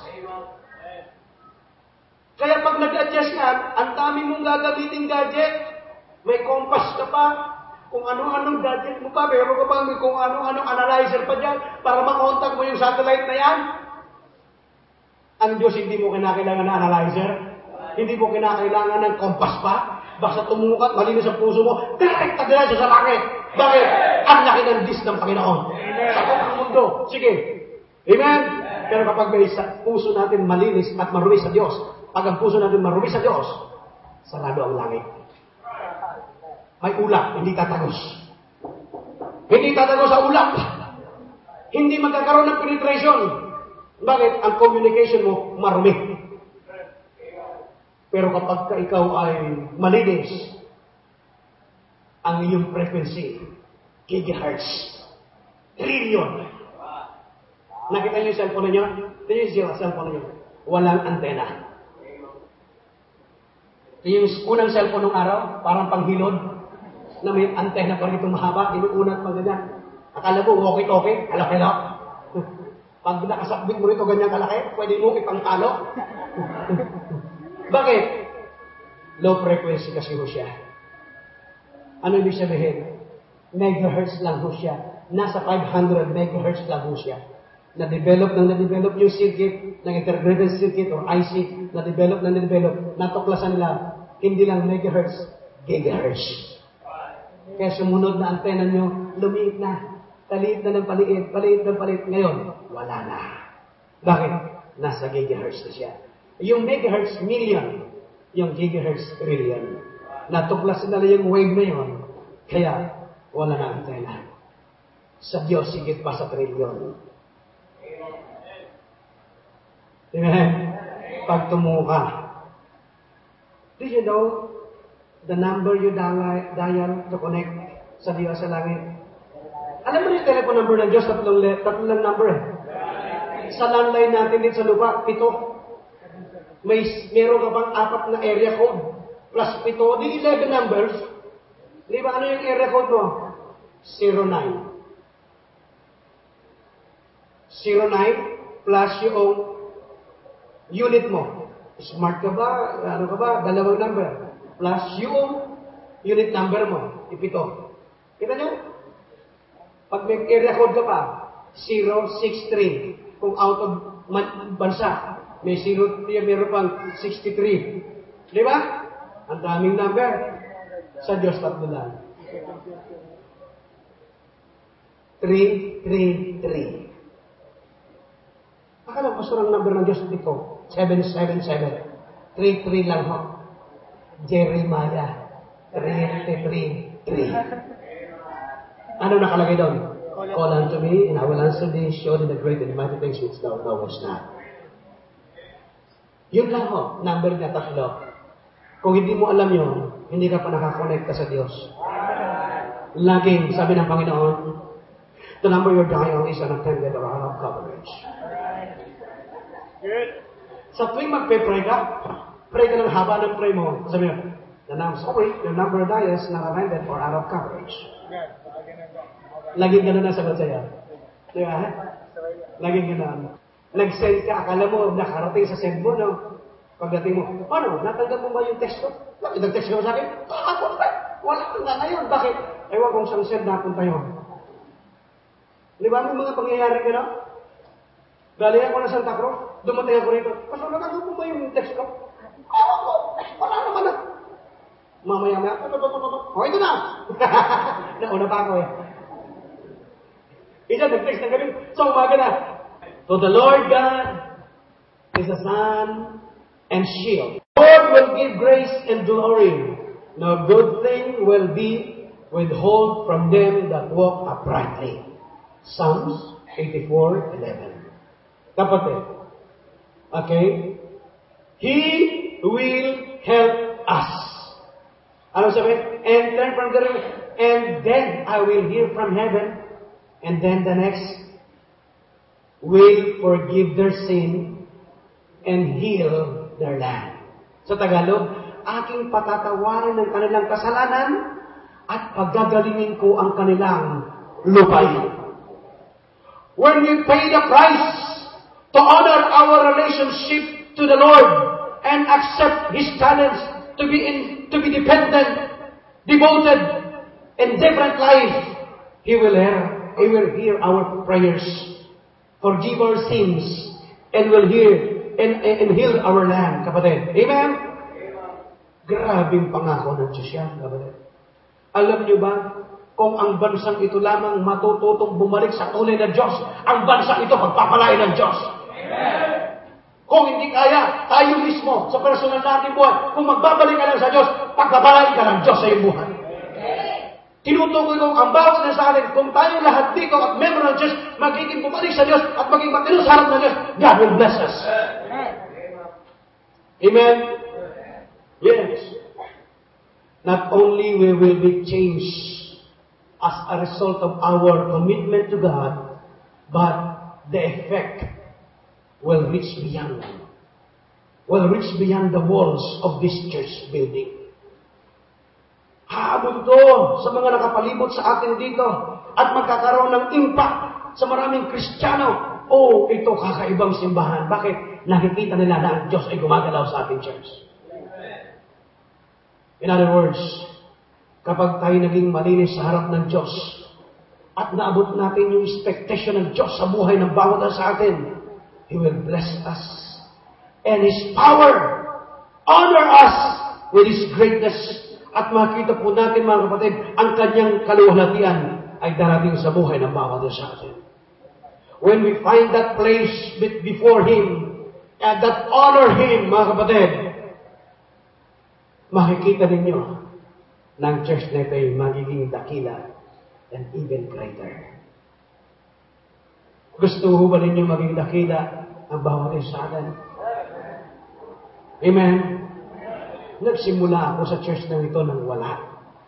Kaya pag nag-adjust ka, ang dami mong gagamitin gadget, may compass ka pa, kung ano-anong gadget mo pa, meron ka pa kung ano-anong analyzer pa dyan, para makontak mo yung satellite na yan. Ang Diyos, hindi mo kinakailangan ng analyzer, hindi mo kinakailangan ng compass pa, basta tumukat, malinis ang puso mo, direct na diretso sa langit. Bakit? Ang laki ng dis ng Panginoon. Sa ang mundo. Sige. Amen? Pero kapag may puso natin malinis at marumi sa Diyos, pag ang puso natin marumi sa Diyos, sarado ang langit. May ulap, hindi tatagos. Hindi tatagos sa ulap. Hindi magkakaroon ng penetration. Bakit? Ang communication mo, marumi. Pero kapag ka ikaw ay malinis, ang iyong frequency, gigahertz, trillion. Nakita niyo yung cellphone niyo? Ito yung cellphone niyo. Walang antena. Ito yung unang cellphone ng araw, parang panghilod, na may antena pa rito mahaba, inuunat pang ganyan. Akala mo, walkie-talkie, kalaki lang. Pag nakasakbit mo rito ganyan kalaki, pwede mo ipangtalo. Bakit? Low frequency kasi ho siya. Ano ibig sabihin? Megahertz lang ho siya. Nasa five hundred megahertz lang ho siya. Na-develop ng na-develop yung circuit, ng integrated circuit or I C, na-develop ng na-develop, natuklasan nila, hindi lang megahertz, gigahertz. Kaya sumunod na antena nyo, lumiit na. Paliit na ng paliit, paliit ng paliit. Ngayon, wala na. Bakit? Nasa gigahertz na siya. Yung megahertz, million. Yung gigahertz, trillion. Natuklasan nila yung wave na yun. Kaya, wala na antena. Sa Diyos, sigit pa sa trillion. Amen? Pag tumuka. Did you know the number you dial, dial to connect sa Diyos sa langit? Alam mo yung telephone number ng Diyos, tatlong, tatlong number eh. Sa landline natin dito sa lupa, pito. May, meron ka bang apat na area code? Plus pito, di eleven numbers. Di ba, ano yung area code mo? zero nine. zero nine plus yung unit mo. Smart ka ba? Ano ka ba? Dalawang number. Plus yung unit number mo. Ipito. Kita nyo? Pag may area code ka pa, zero six three. Kung out of bansa, may zero, meron pang sixty-three. Di ba? Ang daming number. Sa Diyos, tatlo lang. three three three. Akala ko ang number ng Diyos dito. seven seven seven. three three lang ho. Jeremiah. three three three. Ano nakalagay doon? Call unto me, and I will answer thee, show thee the great and mighty things which thou knowest not. Yun lang ho, number niya tatlo. Kung hindi mo alam yun, hindi ka pa nakakonekta sa Diyos. Laging, sabi ng Panginoon, the number you're dialing is unattended or out of coverage. Sa tuwing magpe-pray ka, pray ka ng haba ng pray mo. Sabi mo, the number, sorry, your number dial is not attended or out of coverage. Laging gano'n na sagot sa'yo. Di ba? Laging gano'n. Nag-send ka, akala mo, nakarating sa send mo, no? Pagdating mo, ano, natanggap mo ba yung text ko? Nag-text ka mo sa akin? Kahapon ba? Wala ka nga ngayon. Bakit? Ewan kung saan send napunta yun. Di ba? May mga pangyayari ka, no? Galing ako na Santa Cruz, dumating ako rito. Pastor, natanggap mo ba yung text ko? Ewan ko. Wala naman na. Mamaya-maya, oh, ito na. Nauna pa ako eh. Isa, nag-text na gabi. So, umaga na. So, the Lord God is a sun and shield. will give grace and glory. No good thing will be withhold from them that walk uprightly. Psalms eighty-four eleven. Kapatid. Okay? He will help us. Ano sabi? And turn from the and then I will hear from heaven. And then the next will forgive their sin and heal their land. Sa Tagalog, aking patatawarin ng kanilang kasalanan at pagagalingin ko ang kanilang lupain. When we pay the price to honor our relationship to the Lord and accept His talents to be in, to be dependent, devoted, and different life, He will hear, He will hear our prayers, forgive our sins, and will hear and, and heal our land, kapatid. Amen? Grabing pangako ng Diyos yan, kapatid. Alam niyo ba, kung ang bansang ito lamang matututong bumalik sa tunay na Diyos, ang bansang ito pagpapalain ng Diyos. Amen. Kung hindi kaya, tayo mismo, sa personal natin buhay, kung magbabalik ka lang sa Diyos, pagpapalain ka ng Diyos sa iyong buhay. Tinutukoy ko ang bawat na sa atin, kung tayo lahat dito at member ng Diyos, magiging bumalik sa Diyos at magiging matino sa harap ng Diyos, God will bless us. Amen? Yes. Not only we will be changed as a result of our commitment to God, but the effect will reach beyond, will reach beyond the walls of this church building. Haabot to sa mga nakapalibot sa atin dito at magkakaroon ng impact sa maraming Kristiyano. Oh, ito kakaibang simbahan. Bakit? Nakikita nila na ang Diyos ay gumagalaw sa ating church. In other words, kapag tayo naging malinis sa harap ng Diyos at naabot natin yung expectation ng Diyos sa buhay ng bawat sa atin, He will bless us. And His power, honor us with His greatness. At makita po natin, mga kapatid, ang kanyang kaluwalhatian ay darating sa buhay ng bawat sa atin. When we find that place before Him, and that honor Him, mga kapatid, makikita ninyo na ang church na ito ay magiging dakila and even greater. Gusto ho ba ninyo maging dakila ang bawat sa atin? Amen? Nagsimula ako sa church na ito nang wala.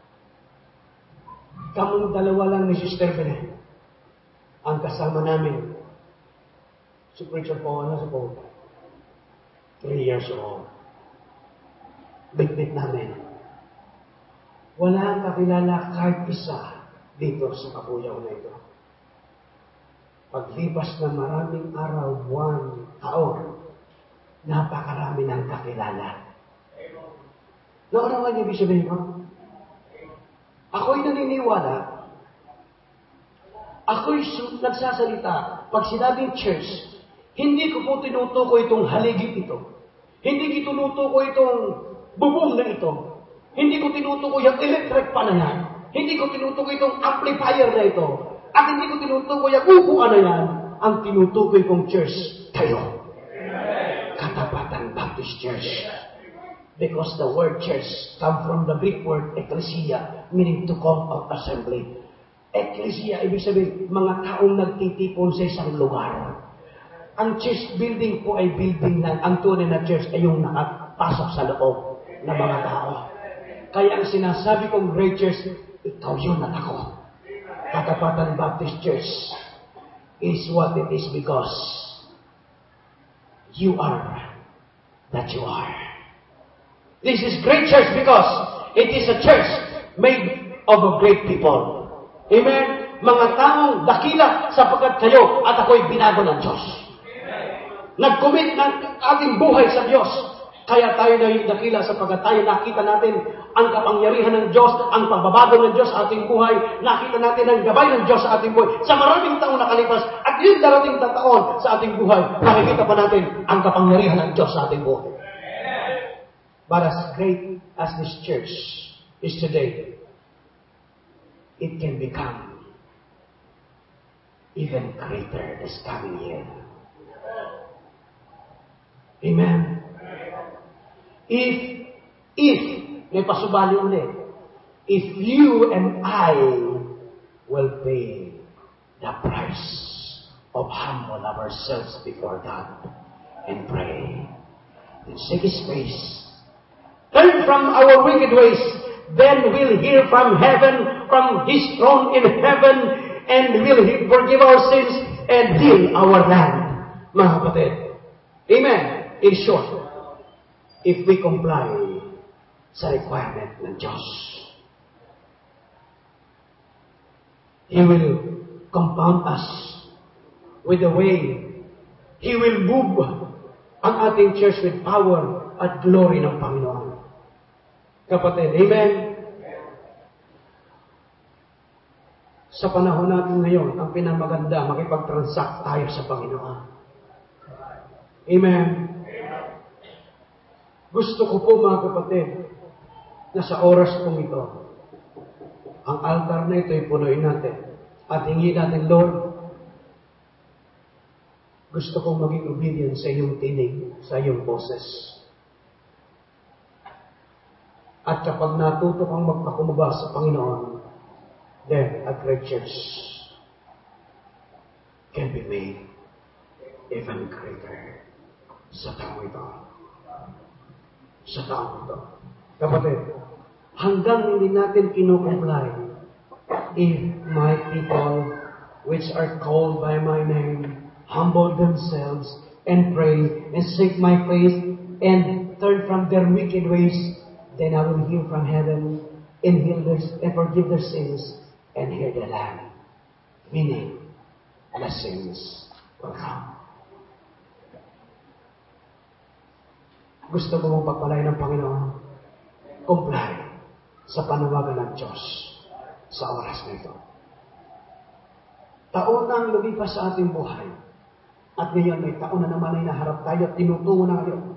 Kamong dalawa lang ni Sister Belen ang kasama namin. Si Preacher po, ano sa po? Three years old. Bit-bit namin. Wala ang kakilala kahit isa dito sa kapuyaw na ito. Paglipas ng maraming araw, buwan, taon, napakarami ng kakilala. Naunawaan niyo ibig sabihin ko? Ako'y naniniwala. Ako'y su- nagsasalita. Pag sinabing church, hindi ko po tinutukoy itong haligid ito. Hindi ko tinutukoy itong bubong na ito. Hindi ko tinutukoy ang electric pa na yan. Hindi ko tinutukoy itong amplifier na ito. At hindi ko tinutukoy ang upuan na yan. Ang tinutukoy kong church, kayo. Katapatan Baptist Church. Because the word church come from the Greek word ecclesia, meaning to call of assembly. Ecclesia, ibig sabihin, mga taong nagtitipon sa isang lugar. Ang church building po ay building lang. Ang tunay na church ay yung nakapasok sa loob ng mga tao. Kaya ang sinasabi kong great church, ikaw yun at ako. Katapatan Baptist Church is what it is because you are that you are. This is great church because it is a church made of a great people. Amen? Mga taong dakila sapagkat kayo at ako'y binago ng Diyos. Nag-commit ng ating buhay sa Diyos. Kaya tayo na yung dakila sapagkat tayo nakita natin ang kapangyarihan ng Diyos, ang pagbabago ng Diyos sa ating buhay. Nakita natin ang gabay ng Diyos sa ating buhay. Sa maraming taong nakalipas at yung darating na taon sa ating buhay, nakikita pa natin ang kapangyarihan ng Diyos sa ating buhay. But as great as this church is today, it can become even greater this coming year. Amen. If If, may pasubali ulit, if you and I will pay the price of humble ourselves before God and pray and seek His face, turn from our wicked ways, then we'll hear from heaven, from His throne in heaven, and will He forgive our sins and heal our land. Mga kapatid, amen. In short, if we comply sa requirement ng Diyos, He will compound us with the way. He will move ang ating church with power at glory ng Panginoon. Kapatid, amen? Sa panahon natin ngayon, ang pinamaganda, makipag-transact tayo sa Panginoon. Amen? Gusto ko po mga kapatid, na sa oras pong ito, ang altar na ito ay punuin natin. At hingin natin, Lord, gusto kong maging obedient sa iyong tinig, sa iyong boses. At kapag natuto kang magpakumbaba sa Panginoon, then a great church can be made even greater sa taong ito. Sa taong ito. Kapatid, hanggang hindi natin kinukumply, if my people, which are called by my name, humble themselves and pray and seek my face and turn from their wicked ways, then I will hear from heaven and heal their, and forgive their sins and heal their land. Meaning, blessings will come. Gusto mo mong pagpalay ng Panginoon? Comply sa panawagan ng Diyos sa oras na ito. Taon na ang lumipas sa ating buhay. At ngayon may taon na naman ay naharap tayo at tinutungo na ngayon.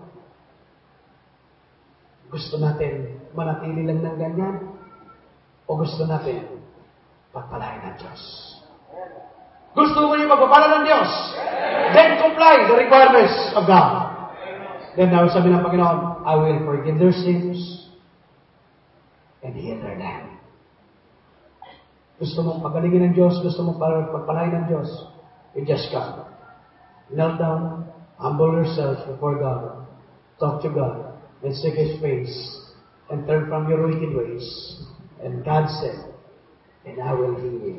Gusto natin manatili lang ng ganyan? O gusto natin pagpalain ng Diyos? Gusto mo yung pagpapala ng Diyos? Then comply the requirements of God. Then now sabi ng Panginoon, I will forgive their sins and heal their land. Gusto mong pagalingin ng Diyos, gusto mong pagpalain ng Diyos, you just come. Kneel down, humble yourself before God, talk to God, and seek His face, and turn from your wicked ways. And God said, and I will heal,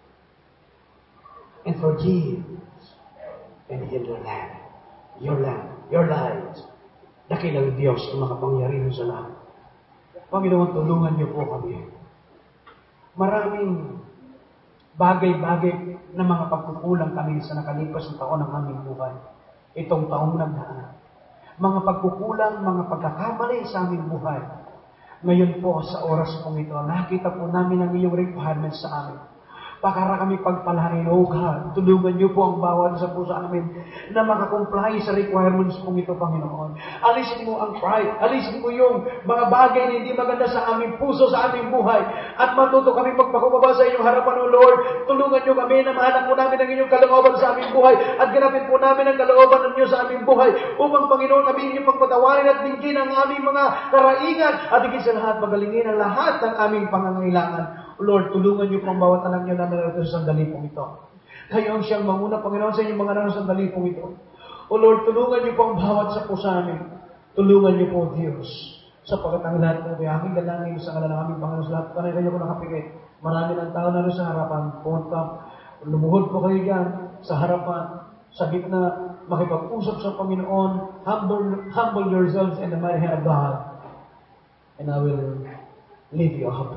and forgive, and heal your land, your land, your lives. Dakilang Diyos na makapangyarihan sa lahat. Panginoon, tulungan niyo po kami. Maraming bagay-bagay na mga pagkukulang kami sa nakalipas na taon ng aming buhay. Itong taong nagdaan. Mga pagkukulang, mga pagkakamali sa aming buhay. Ngayon po, sa oras pong ito, nakita po namin ang iyong requirements sa amin. Pakara kami pagpalain, O God, tulungan niyo po ang bawat sa puso namin na makakomply sa requirements pong ito, Panginoon. Alisin mo ang pride, alisin mo yung mga bagay na hindi maganda sa aming puso, sa aming buhay, at matuto kami magpakumbaba sa inyong harapan, O Lord. Tulungan niyo kami na mahanap po namin ang inyong kalooban sa aming buhay, at ganapin po namin ang kalooban ninyo sa aming buhay, upang, Panginoon, kami inyong pagpatawarin at dinggin ang aming mga karaingan, at higit sa lahat, magalingin ang lahat ng aming pangangailangan. Lord, tulungan niyo po ang bawat anak niyo na narito sa sandali pong ito. Kayo ang siyang manguna, Panginoon, sa inyong mga anak sa sandali pong ito. O Lord, tulungan niyo po ang bawat sa pusa namin. Tulungan niyo po, Diyos, sapagkat ang lahat po ay aming dalangin sa ngalan ng aming Panginoon. Sa lahat po kayo ko nakapikit. Marami ng tao na rin sa harapan. Punta, lumuhod po kayo dyan sa harapan, sa gitna, makipag-usap sa Panginoon. Humble, humble yourselves in the mighty hand of God. And I will lift you up.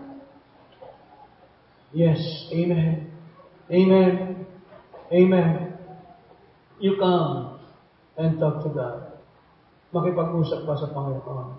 Yes, amen. Amen. Amen. You come and talk to God. Makipag-usap pa sa Panginoon.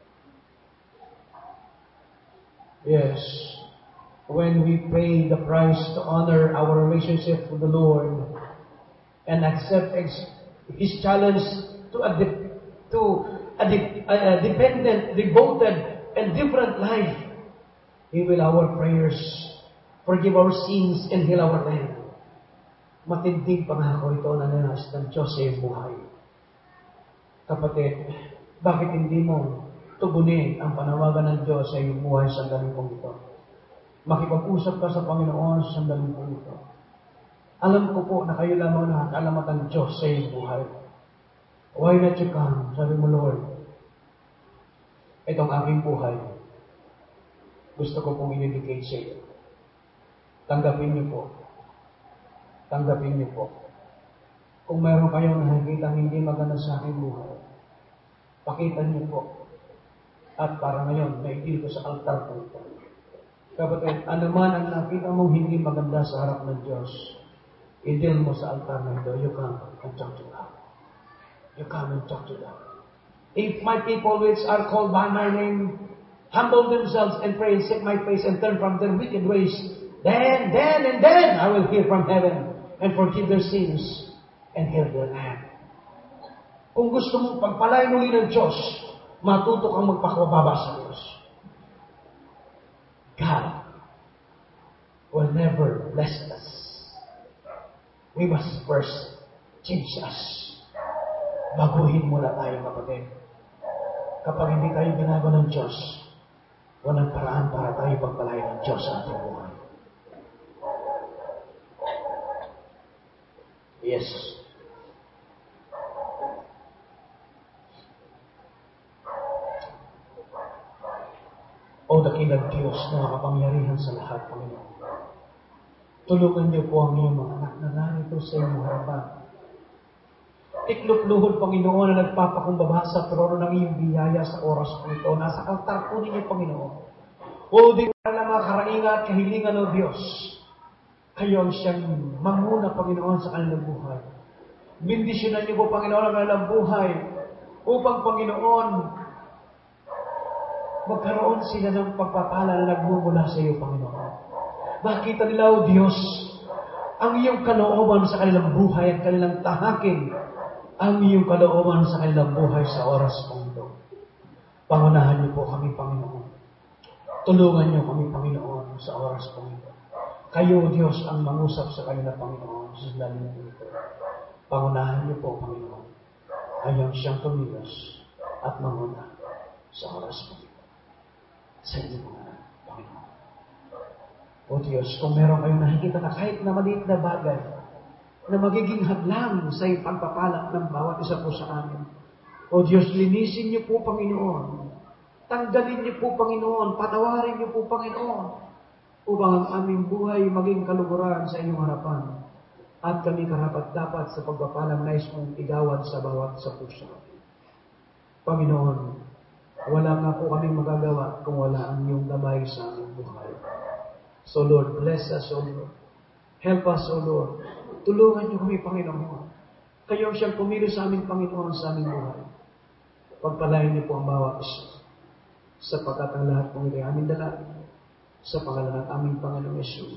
Yes. When we pay the price to honor our relationship with the Lord and accept His challenge to a, de- to a, de- a dependent, devoted, and different life, He will our prayers, forgive our sins, and heal our land. Matinding pangako ito na nanas ng Diyos sa iyong buhay. Kapatid, bakit hindi mo tugunin ang panawagan ng Diyos sa iyong buhay sa sandaling pong ito. Makipag-usap ka sa Panginoon sa sandaling pong ito. Alam ko po na kayo lamang nakakalamat ng Diyos sa iyong buhay. Why not you come? Sabi mo, Lord, itong aking buhay, gusto ko pong i-dedicate sa iyo. Tanggapin niyo po. Tanggapin niyo po. Kung mayroon kayong nakikita hindi maganda sa aking buhay, pakita niyo po. At para ngayon, naigil ko sa altar po ito. Kapatid, ano man ang nakita mong hindi maganda sa harap ng Diyos, i-deal mo sa altar na ito. You come and talk to God. You come and talk to God. If my people which are called by my name humble themselves and pray and seek my face and turn from their wicked ways, then, then, and then I will hear from heaven and forgive their sins and heal their land. Kung gusto mong pagpalain muli ng Diyos, matuto kang magpakababa sa Diyos. God will never bless us. We must first change us. Baguhin muna tayo, kapatid. Kapag hindi tayo binago ng Diyos, walang paraan para tayo pagpalain ng Diyos sa ating buhay. Yes. O dakilang Diyos na makapangyarihan sa lahat, Panginoon. Tulungan niyo po ang iyong mga anak na narito sa iyong harapan. Tiklop-luhod, Panginoon, na nagpapakumbaba sa trono ng iyong biyaya sa oras po ito. Nasa altar po ninyo, Panginoon. O di ka na mga karainga at kahilingan o Diyos. Kayo ang siyang manguna, Panginoon, sa kanilang buhay. Bindisyonan niyo po, Panginoon, ang kanilang buhay upang, Panginoon, magkaroon sila ng pagpapala na nagmumula sa iyo, Panginoon. Makita nila, O Diyos, ang iyong kalooban sa kanilang buhay at kanilang tahakin ang iyong kalooban sa kanilang buhay sa oras pong ito. Pangunahan niyo po kami, Panginoon. Tulungan niyo kami, Panginoon, sa oras pong ito. Kayo, O Diyos, ang mangusap sa kanila, Panginoon, sa lalim po ito. Pangunahan niyo po, Panginoon, ayang siyang tumilos at manguna sa oras pong ito. Sa inyo mga Panginoon. O Diyos, kung meron kayong nakikita na kahit na maliit na bagay na magiging hadlang sa iyong pagpapalak ng bawat isa po sa amin. O Diyos, linisin niyo po, Panginoon. Tanggalin niyo po, Panginoon. Patawarin niyo po, Panginoon. Upang ang aming buhay maging kaluguran sa inyong harapan. At kami karapat-dapat sa pagpapalang nais mong igawad sa bawat sa puso. Panginoon, wala nga po kami magagawa kung wala ang iyong gabay sa aming buhay. So Lord, bless us, O Lord. Help us, O Lord. Tulungan niyo kami, Panginoon. Kayo ang siyang pumili sa aming Panginoon sa aming buhay. Pagpalain niyo po ang bawat isa. Sapagkat ang lahat pong ito aming dala sa pangalan ng aming Panginoong Yesus.